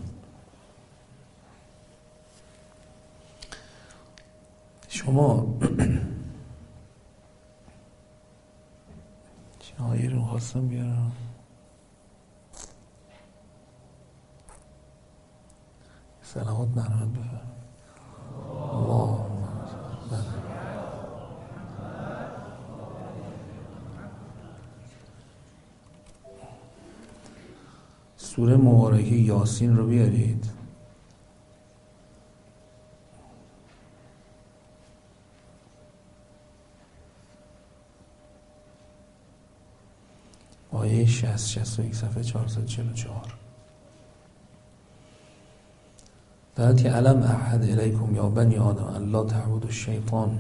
شما چه آیه رو خواستم بیارم؟ سلامات مرحمت بفرم. الله سوره مبارکه یاسین رو بیارید. آیه شصت شصت و یک صفحه چهارصد و چهل و چهار. دارد که علم احد الیکم یا بنی آدم الله تعبدوا الشیطان.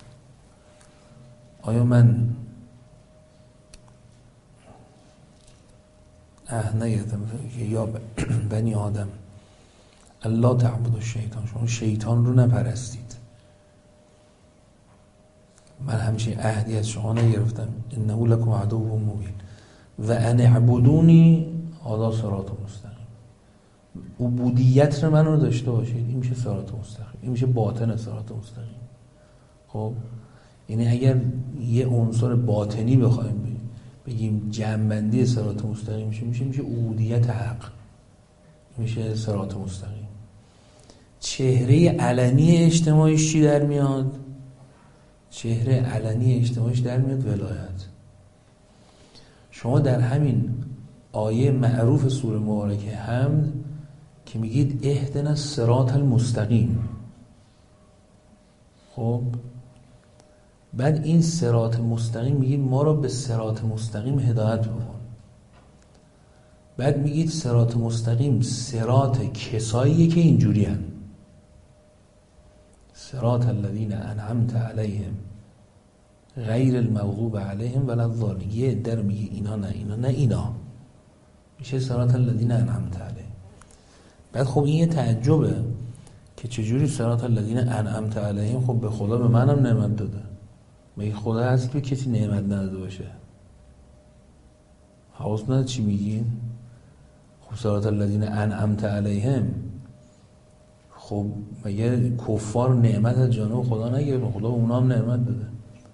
آیا من عهد نگرفتم که یا بنی آدم الله تعبدوا الشیطان، شما شیطان رو نپرستید؟ من همچین عهدی از شما نگرفتم. انه لکم عدو مبین و ان اعبدونی هذا صراط مستقیم. عبودیت رو من رو داشته باشید، این میشه صراط مستقیم، این میشه باطن صراط مستقیم. خب یعنی اگر یه عنصر باطنی بخوایم بگیم جمع‌بندی صراط مستقیم میشه میشه میشه عبودیت حق، میشه صراط مستقیم. چهره علنی اجتماعیش چی در میاد؟ چهره علنی اجتماعیش در میاد ولایت. شما در همین آیه معروف سوره مبارکه حمد که میگید اهدنا الصراط المستقیم، خب بعد این صراط مستقیم میگید ما رو به صراط مستقیم هدایت بکن. بعد میگید صراط مستقیم صراط کساییه که اینجوری هن. صراط الذین انعمت علیهم غیر المغضوب علیهم ولا الضالین. یه عده رو میگه اینا نه اینا نه اینا، میشه صراط الذین انعمت علیهم. بعد خب این یه تعجبه که چجوری صراط الذین انعمت علیهم؟ خب به خدا به منم نعمت داده، مگه خدا هست به کسی نعمت نداده باشه؟ حواس نداره چی میگین؟ خب صراط الذین انعمت علیهم، خب مگه کفار نعمت از جانب خدا نگرفتن؟ خدا به اونا هم نعمت داده.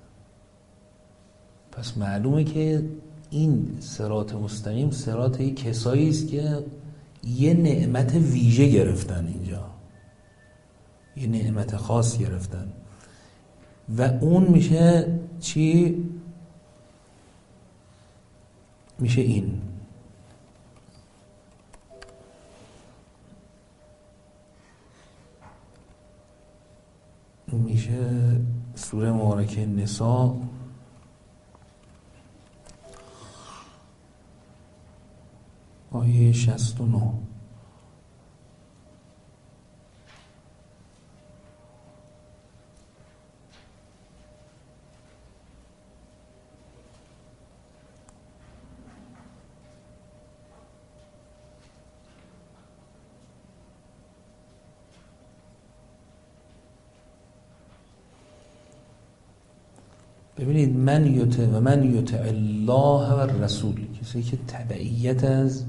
پس معلومه که این صراط مستقیم صراط یک کسایی است که یه نعمت ویژه گرفتن، اینجا یه نعمت خاص گرفتن و اون میشه چی؟ میشه این میشه سوره مبارکه نساء آیه شصت و نه. ببینید من یطع و من یطع الله و الرسول، کسی که تبعیت از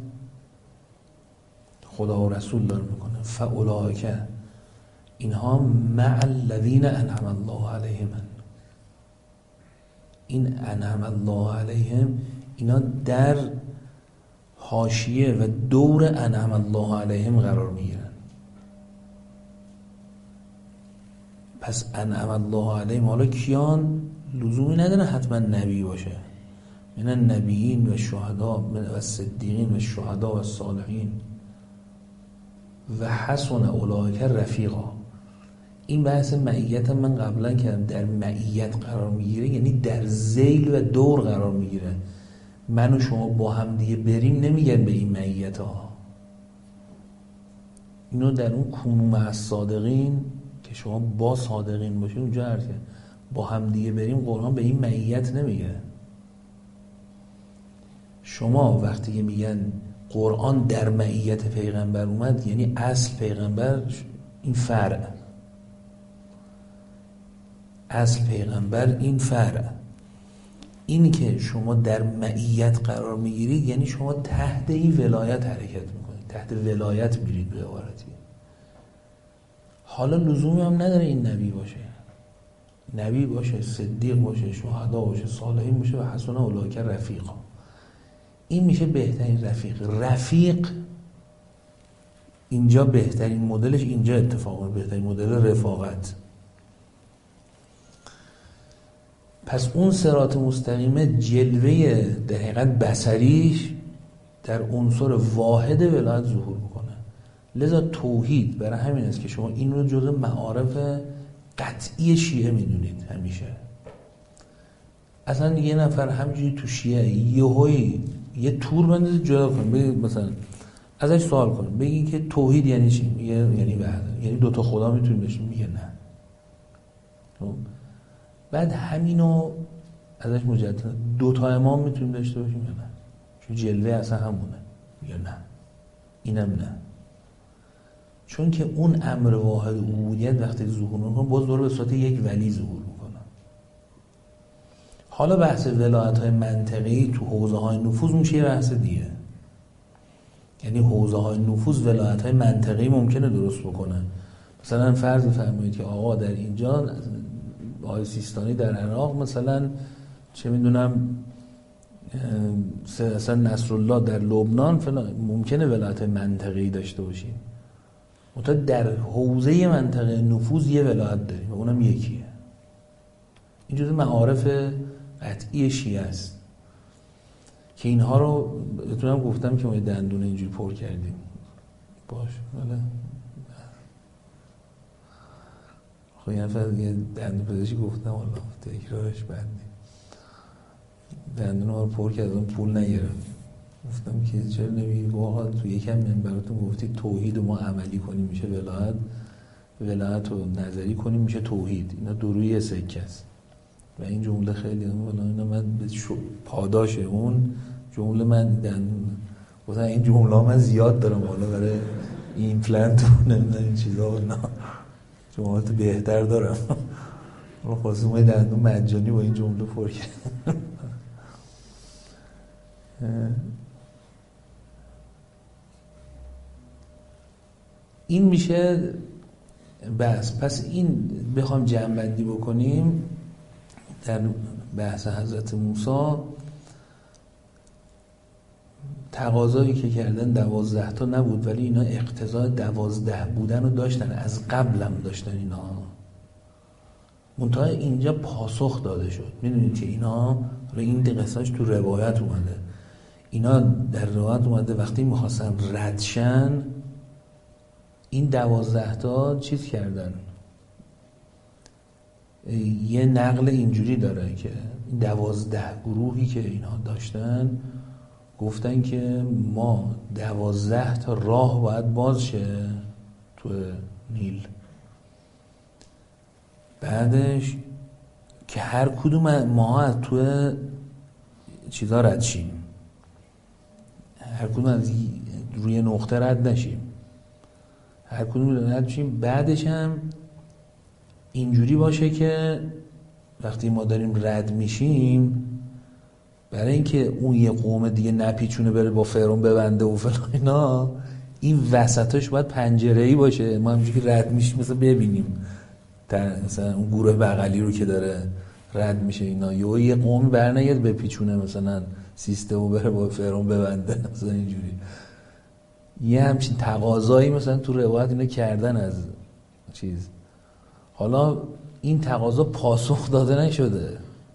خدا و رسول داره میکنه، فاولئک اینها مع الذین انعم الله علیهم، این انعم الله علیهم اینا در حاشیه و دور انعم الله علیهم قرار میگیرن. پس انعم الله علیهم حالا کیان؟ لزومی نداره حتما نبی باشه، من النبیین و شهدا و صدیقین و شهدا و صالحین و حسن اولئک رفیقا. این بحث معیت من قبلا کردم، در معیت قرار میگیره یعنی در ذیل و دور قرار میگیره. من و شما با هم دیگه بریم نمیگن به این معیت ها، اینو در اون کونو مع الصادقین که شما با صادقین باشین اونجا عرض کرد، با هم دیگه بریم قرآن به این معیت نمیگه. شما وقتی که میگن قرآن در معیت پیغمبر اومد یعنی اصل پیغمبر این فرع، اصل پیغمبر این فرع. این که شما در معیت قرار میگیرید یعنی شما تحت این ولایت حرکت میکنید، تحت ولایت میرید به عبارتی. حالا لزومی هم نداره این نبی باشه، نبی باشه، صدیق باشه، شهدا باشه، صالحین باشه و حسن اولئک رفیقا. این میشه بهترین رفیق. رفیق اینجا بهترین مدلش اینجا اتفاقا بهترین مدل رفاقت. پس اون صراط مستقیم جلوه در حقیقت بصریش در عنصر واحد ولایت ظهور میکنه. لذا توحید برای همین است که شما این رو جزء معارف قطعی شیعه میدونید. همیشه اصلا یه نفر همینجوری تو شیعه یهویی یه تور بندازید جدا کن، بگید مثلا ازش سوال کن بگید که توحید یعنی چی؟ میگه یعنی وحده، یعنی دوتا خدا میتونیم بشیم. میگه نه. بعد همینو ازش مجدد دوتا امام میتونیم داشته باشیم یا نه؟ چون جلوه اصلا همونه. میگه نه، اینم نه. چون که اون امر واحد عبودیت وقتی ظهور میکنه باز دوباره به صورت یک ولی ظهور میکنه. حالا بحث ولایت های منطقی تو حوزه های نفوذ میشه یه بحث دیگه. یعنی حوزه های نفوذ ولایت های منطقی ممکنه درست بکنن. مثلا فرض فرمایید که آقا در اینجا آقای سیستانی در عراق مثلا چه میدونم اصلا نصرالله در لبنان ممکنه ولایت منطقه‌ای داشته باشیم، منتها در حوزه منطقه نفوذ یه ولایت داریم و اونم یکیه. این جزء معارف قطعی شیعه است که اینها رو بتونم گفتم که ما یه دندون اینجوری پر کردیم باش ولی خب یه نفر یه دندون پزشکی گفتم والا تکرارش بندی دندون رو پر کردم پول نگرفت. گفتم که چرا نمیگی واقعا تو یکم منبراتون گفتی توحید رو ما عملی کنیم میشه ولایت، ولایت رو نظری کنیم میشه توحید. اینا دو روی سکه است و این جمله خیلی والا اینا من به پاداش اون جمله من دندون گفتم این جمله من زیاد دارم والا برای ایمپلنت و نمیدونم این چیزا و اینا جملات بهتر دارم. اون خلاصه ما دندون مجانی با این جمله پر کرد. این میشه بس. پس این بخوام جمع بندی بکنیم در بحث حضرت موسی، تقاضایی که کردن دوازده تا نبود ولی اینا اقتضای دوازده بودن رو داشتن، از قبلم داشتن اینا، منتها اینجا پاسخ داده شد. میدونید که اینا رو این قصهش تو روایت اومده، اینا در روایت اومده وقتی میخواستن ردشن این دوازده تا چیز کردن. یه نقل اینجوری داره که دوازده گروهی که اینها داشتن گفتن که ما دوازده تا راه باید باز شه تو نیل، بعدش که هر کدوم ما از تو چیزا رد شیم، هر کدوم از روی نقطه رد نشیم، هر کدوم رد شیم. بعدش هم اینجوری باشه که وقتی ما داریم رد میشیم برای اینکه اون یه قوم دیگه نپیچونه بره با فرعون ببنده و فلان اینا، این وسطش باید پنجره‌ای باشه، ما همونجوری که رد میشیم مثلا ببینیم مثلا اون گروه بغلی رو که داره رد میشه اینا، یا یه قومی برنگرد بپیچونه مثلا سیستمو بره با فرعون ببنده مثلا اینجوری. یه همچین تقاضایی مثلا تو روایت اینا کردن از چیز. حالا این تقاضا پاسخ داده نشده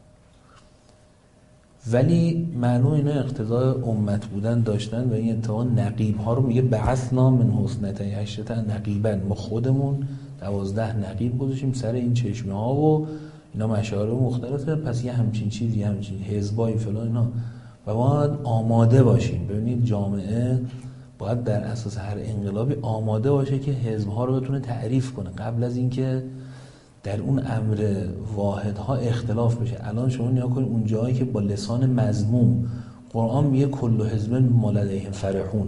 ولی معنی اینا اقتضای امت بودن داشتن و این اتفاقا نقیب ها رو میگه بعثنا من حسنتین عشرة نقیبا، ما خودمون دوازده نقیب گذاشتیم سر این چشمه ها و اینا مشاعر مختلفه. پس یه همچین چیزی همچین حزبای فلان اینا و ما باید آماده باشیم. ببینید جامعه باید در اساس هر انقلابی آماده باشه که حزب‌ها رو بتونه تعریف کنه قبل از اینکه در اون امر واحدها اختلاف بشه. الان شما نیا کنید اون جایی که با لسان مذموم قرآن میگه کل حزب بما لدیهم فرحون،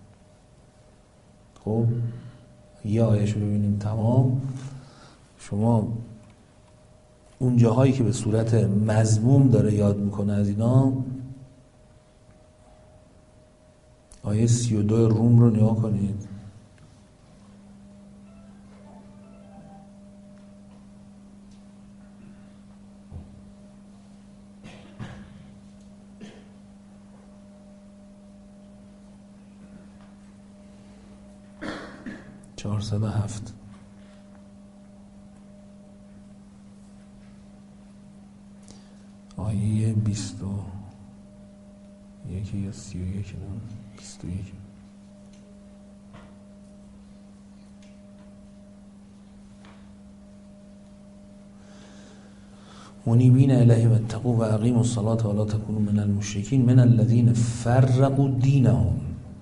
خب یه آیه‌شو ببینیم تمام. شما اون جاهایی که به صورت مذموم داره یاد میکنه از اینا، آیه سی و دو روم رو نیا کنید. چهارصد و هفت. آیه بیست و یکی یا سی و یک نام بیست و یک. منیبین الیه واتقوا و اقیموا الصلاة و لا تکونوا من المشرکین من الذین فرقوا دینهم.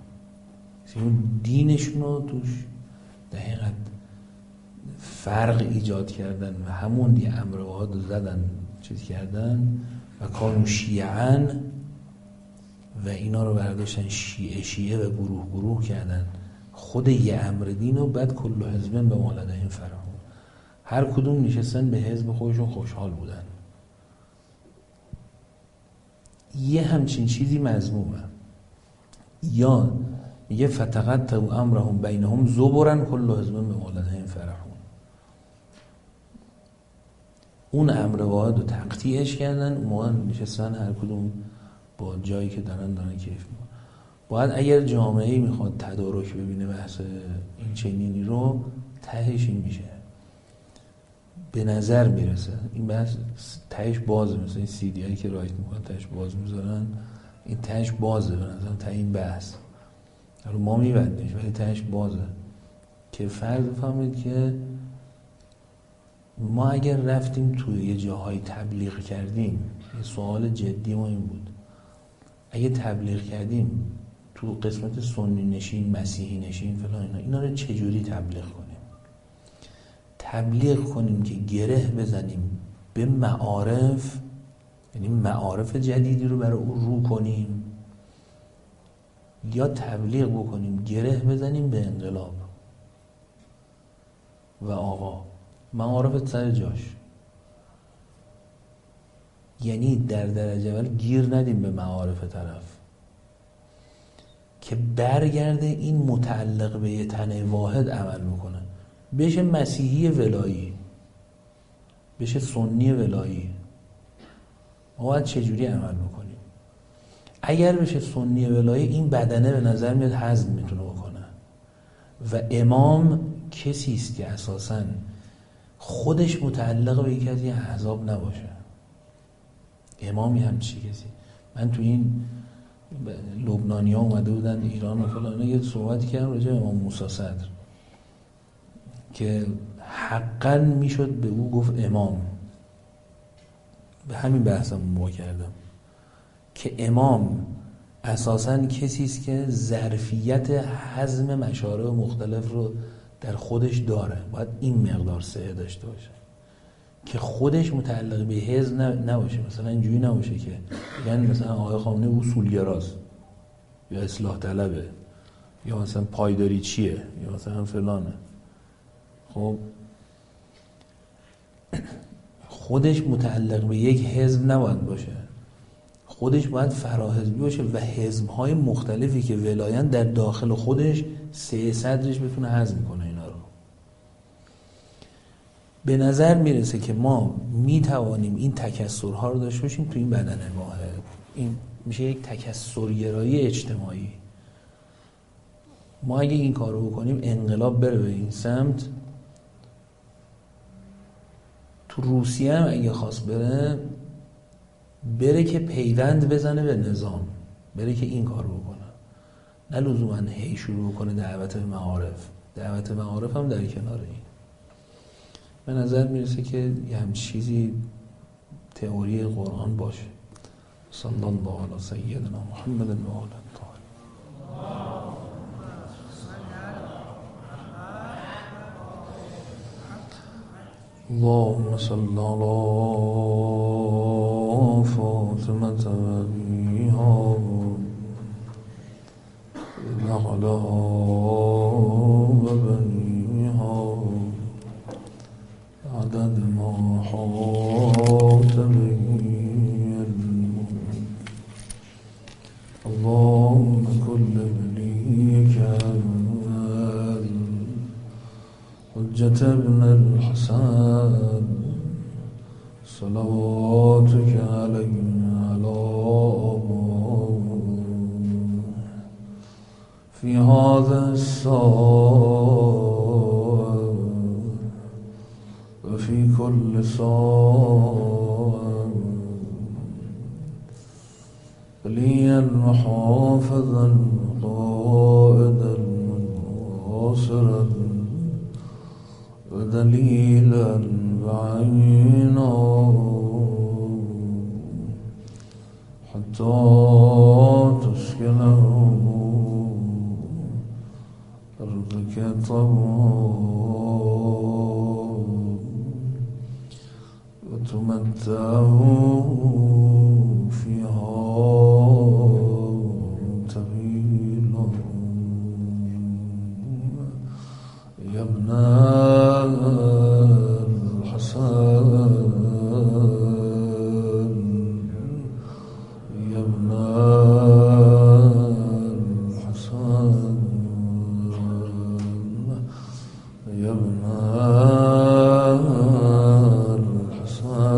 دینشون رو توش دقیقاً فرق ایجاد کردن و همون دی امر واحد زدن چیز کردن و کانوا شیعاً و اینا رو برداشتن شیعه شیعه و گروه گروه کردن خود یه امر دین و بعد کل حزب بما لدیهم فرحون، هر کدوم نشستن به حزب خودشون خوشحال بودن. یه همچین چیزی مذمومه. یا میگه فتقطعوا امرهم بینهم زبرا کل حزب بما لدیهم فرحون. اون امر واحد رو تقطیعش کردن، اون موقع نشستن هر کدوم با جایی که دارن دارن کیف میکنن. باید اگر جامعه‌ای میخواد تدارک ببینه بحث این چنینی رو، تهش این میشه، به نظر میرسه این بحث تهش بازه، مثلا این سی دی هایی که رایت میکنن تهش باز میذارن، این تهش بازه به نظر ته این بحث رو ما میبندیش ولی تهش بازه که فرض بفهمید که ما اگر رفتیم توی یه جاهای تبلیغ کردیم، یه سوال جدی ما این بود، اگه تبلیغ کردیم تو قسمت سنی نشین، مسیحی نشین فلان اینا، اینا رو چجوری تبلیغ کنیم؟ تبلیغ کنیم که گره بزنیم به معارف، یعنی معارف جدیدی رو برای او رو کنیم، یا تبلیغ بکنیم گره بزنیم به انقلاب و آقا معارف سر جاش، یعنی در درجه اول گیر ندیم به معارف طرف که برگرده این متعلق به یه تن واحد عمل میکنه، بشه مسیحی ولایی، بشه سنی ولایی. ما باید چجوری عمل میکنیم؟ اگر بشه سنی ولایی، این بدنه به نظر میاد حزم میتونه بکنه و امام کسی است که اساساً خودش متعلق به یکی از این احزاب نباشه. امامی هم چی کسی؟ من تو این لبنانی ها اومده بودن ایران و فلان، یه صحبتی کردم راجع به امام موسی صدر که حقاً میشد به او گفت امام، به همین بحثم ما کردم که امام اساساً کسی است که ظرفیت هضم مشارع مختلف رو در خودش داره، باید این مقدار سعه داشته باشه که خودش متعلق به حزب نباشه. مثلا اینجوری نباشه که یعنی مثلا آقای خامنه‌ای اصولگراست یا اصلاح طلبه یا مثلا پایداری چیه یا مثلا فلانه. خب خودش متعلق به یک حزب نباید باشه، خودش باید فراحزبی باشه و حزب‌های مختلفی که ولایان در داخل خودش سه صدرش بتونه هضم کنه اینا رو. به نظر میرسه که ما میتوانیم این تکثرها رو داشته باشیم تو این بدن واحد. این میشه یک تکثرگرایی اجتماعی. ما اگه این کار رو بکنیم، انقلاب بره به این سمت. تو روسیه هم اگه خواست بره بره که پیوند بزنه به نظام، بره که این کار رو بکنه، نه لزوما هی شروع کنه دعوت به معارف. دعوت به معارف هم در کنار این به نظر میرسه که یه هم چیزی تئوری قرآن باشه. صلی الله علی سیدنا محمد و آله الطاهرین. اللهم صل على فاطمة أبيها نقلها وبنيها عدد ما حاط به اللهم كل وليك حجة ابن الحسن صلواتك عليه على في هذا الساعة وفي كل ساعة وليا وحافظا قائدا وناصرا ودليلا بعينا حتى تسكنه أرضك طوعا وتمتعه فيها طويلا يا ابن الحسن يا ابن الحسن يا ابن الحسن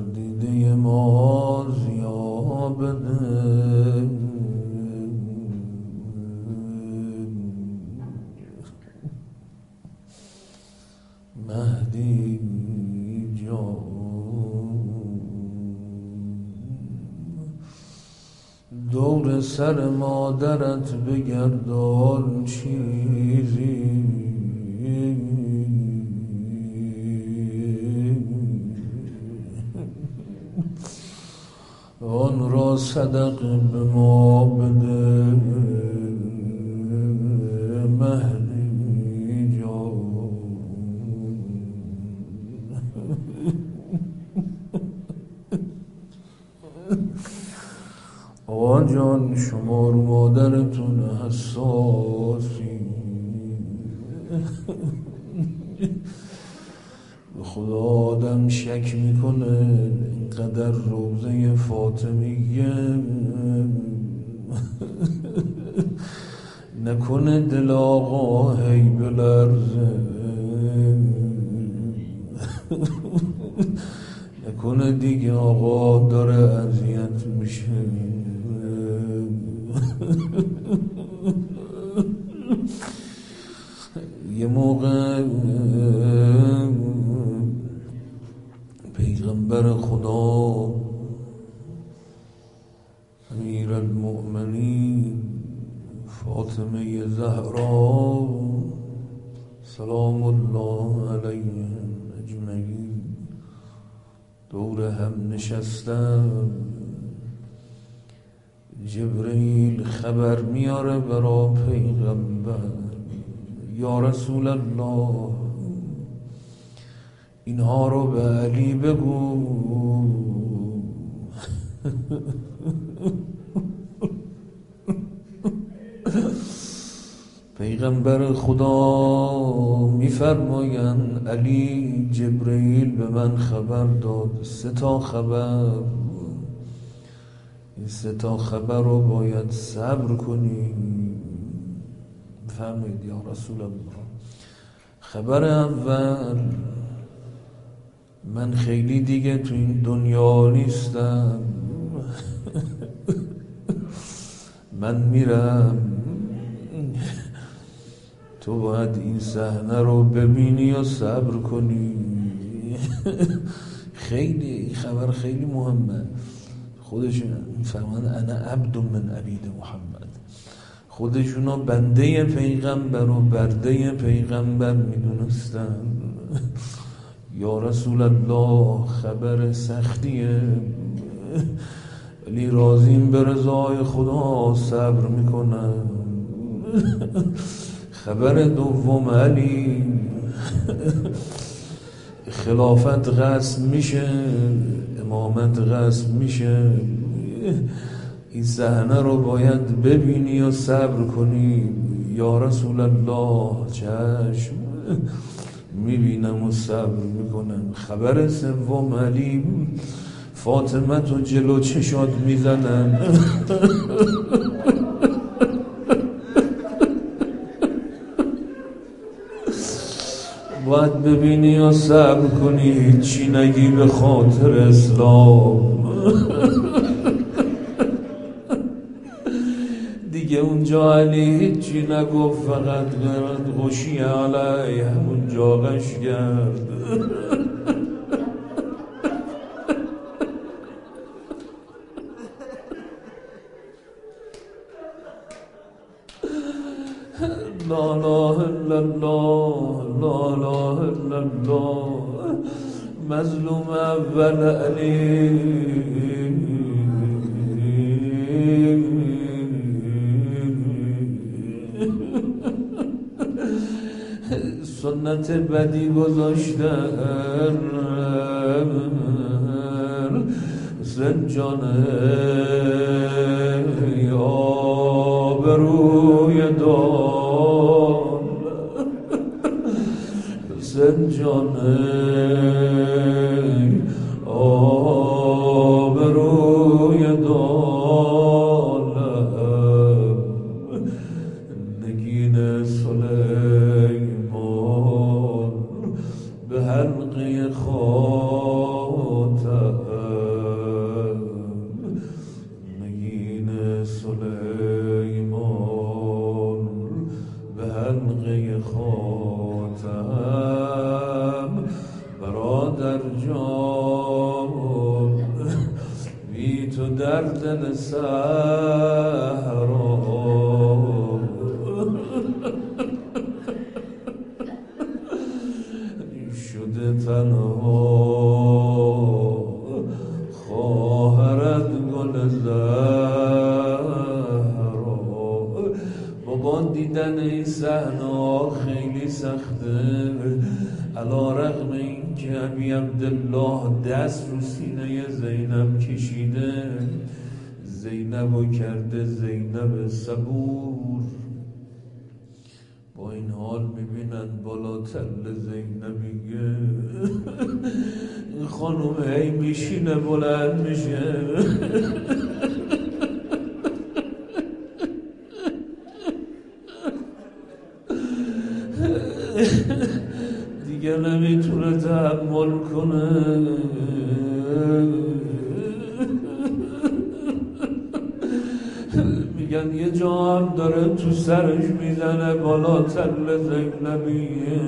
دیده ما ضیا بده، مهدی جان. دور سر مادرت بگردان چیزی، آن را صدقه به ما بده، مهدی جان. آقا جان شما رو مادرتون حساسی، به خدا آدم شک میکنه اینقدر روضه فاطمیه نکنه دل آقا هی بلرزه، نکنه دیگه آقا داره اذیت میشه. یه موقع پیغمبر خدا امیرالمؤمنین فاطمه زهرا سلام الله علیهم اجمعین دور هم نشستن، جبرئیل خبر میاره برا پیغمبر، یا رسول الله اینها رو به علی بگو پیغمبر خدا میفرمایند علی جبرئیل به من خبر داد سه تا خبر، این سه تا خبر رو باید صبر کنی. فرمایید یا رسول الله. خبر اول، من خیلی دیگه تو این دنیا نیستم، من میرم، تو باید این صحنه رو ببینی و صبر کنی. خیلی این خبر خیلی مهمه. خودشون میفرمان انا عبد من عبید محمد، خودشونو بنده پیغمبر و برده پیغمبر میدونستن. یا رسول الله خبر سختیه ولی راضیم به رضای خدا صبر میکنم. خبر دوم علی خلافت غصب میشه، امامت غصب میشه، این صحنه رو باید ببینی و صبر کنی. یا رسول الله چشم میبینم و صبر میکنم. خبر سوم علی فاطمه تو جلو چشات میزنن باید ببینی و صبر کنی، چی نگی به خاطر اسلام. دیگه اونجا علی چی نگفت، فقط گرد غشی علی همونجا غش کرد. لا اله الا الله لا اله الا الله. مظلوم اول علی سنت بدی گذاشتن، زنجانه آبروی دار، زنجانه آبروی دار، نگین سلیمان به حلقه خاتم دل صحرا شده تنها خواهرت گل زهرا. بابا دیدن این صحنه خیلی سخته، علی رغم این که ابی عبدالله دست رو سینه زینب کشیده، زینبو کرده زینب صبور. با این حال میبینن بالا تل زینب میگه این خانوم هی میشینه بلند میشه دیگه نمیتونه تحمل کنه. میگن یه جا هم داره تو سرش میزنه بالا تل زینبیه،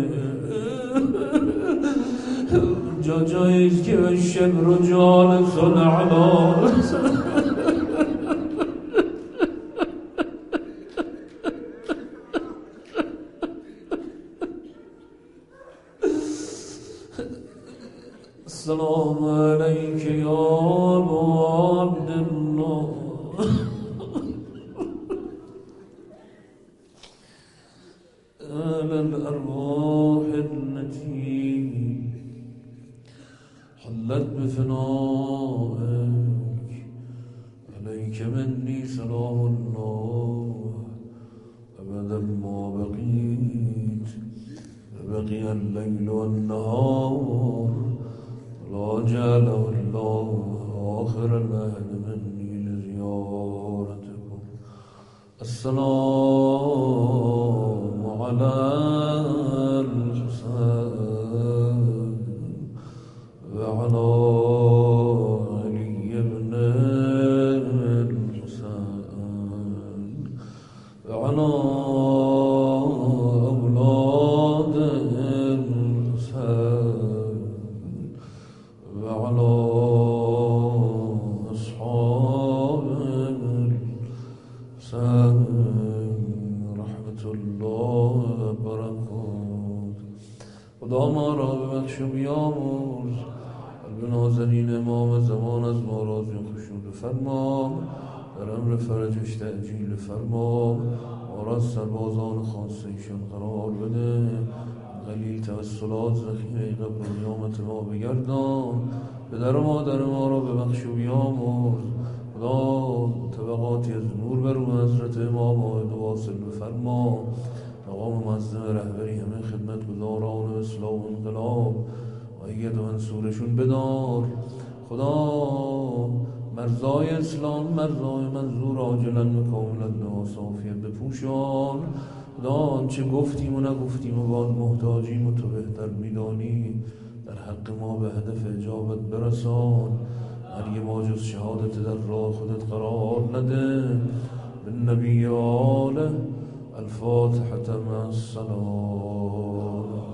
جا جاییست که به شبر و جال صنعلا السلام علیک یا ابا عبدالله على الأرواح التي حلت بفنائك عليك مني سلام الله أبدا ما بقيت، بقي الليل والنهار ولا جعله الله آخر العهد مني لزيارتكم. السلام على الحسين وعلى علي بن الحسين وعلى أولاد الحسين وعلى أصحاب الحسين رحمة الله وبركاته. خدا ما را ببخش و بیامرز، قلب نازنین امام زمان از ما راضی و خشنود فرما، در امر فرجش تعجیل فرما، ما را سربازان خاص ایشان قرار بده، قلیل توسلات ذخیره قبر و قیامت ما بگردان، پدر و مادر ما را ببخش و بیامرز. خدا طبقاتی از نور بر او حضرت امام آید و واصل بفرما، مقام معظم رهبری همه خدمت گزاران اسلام و انقلاب آید و منصورشون بدار. خدا مرزای اسلام مرزای منظور عاجلا و کاملا و صافیت بپوشان. خدا آنچه گفتیم و نگفتیم و باید محتاجیم و تو بهتر میدانی، در حق ما به هدف اجابت برسان. مرگ ما جز شهادت در راه خودت قرار نده. بالنبی و آله الفاتحة مع السلام.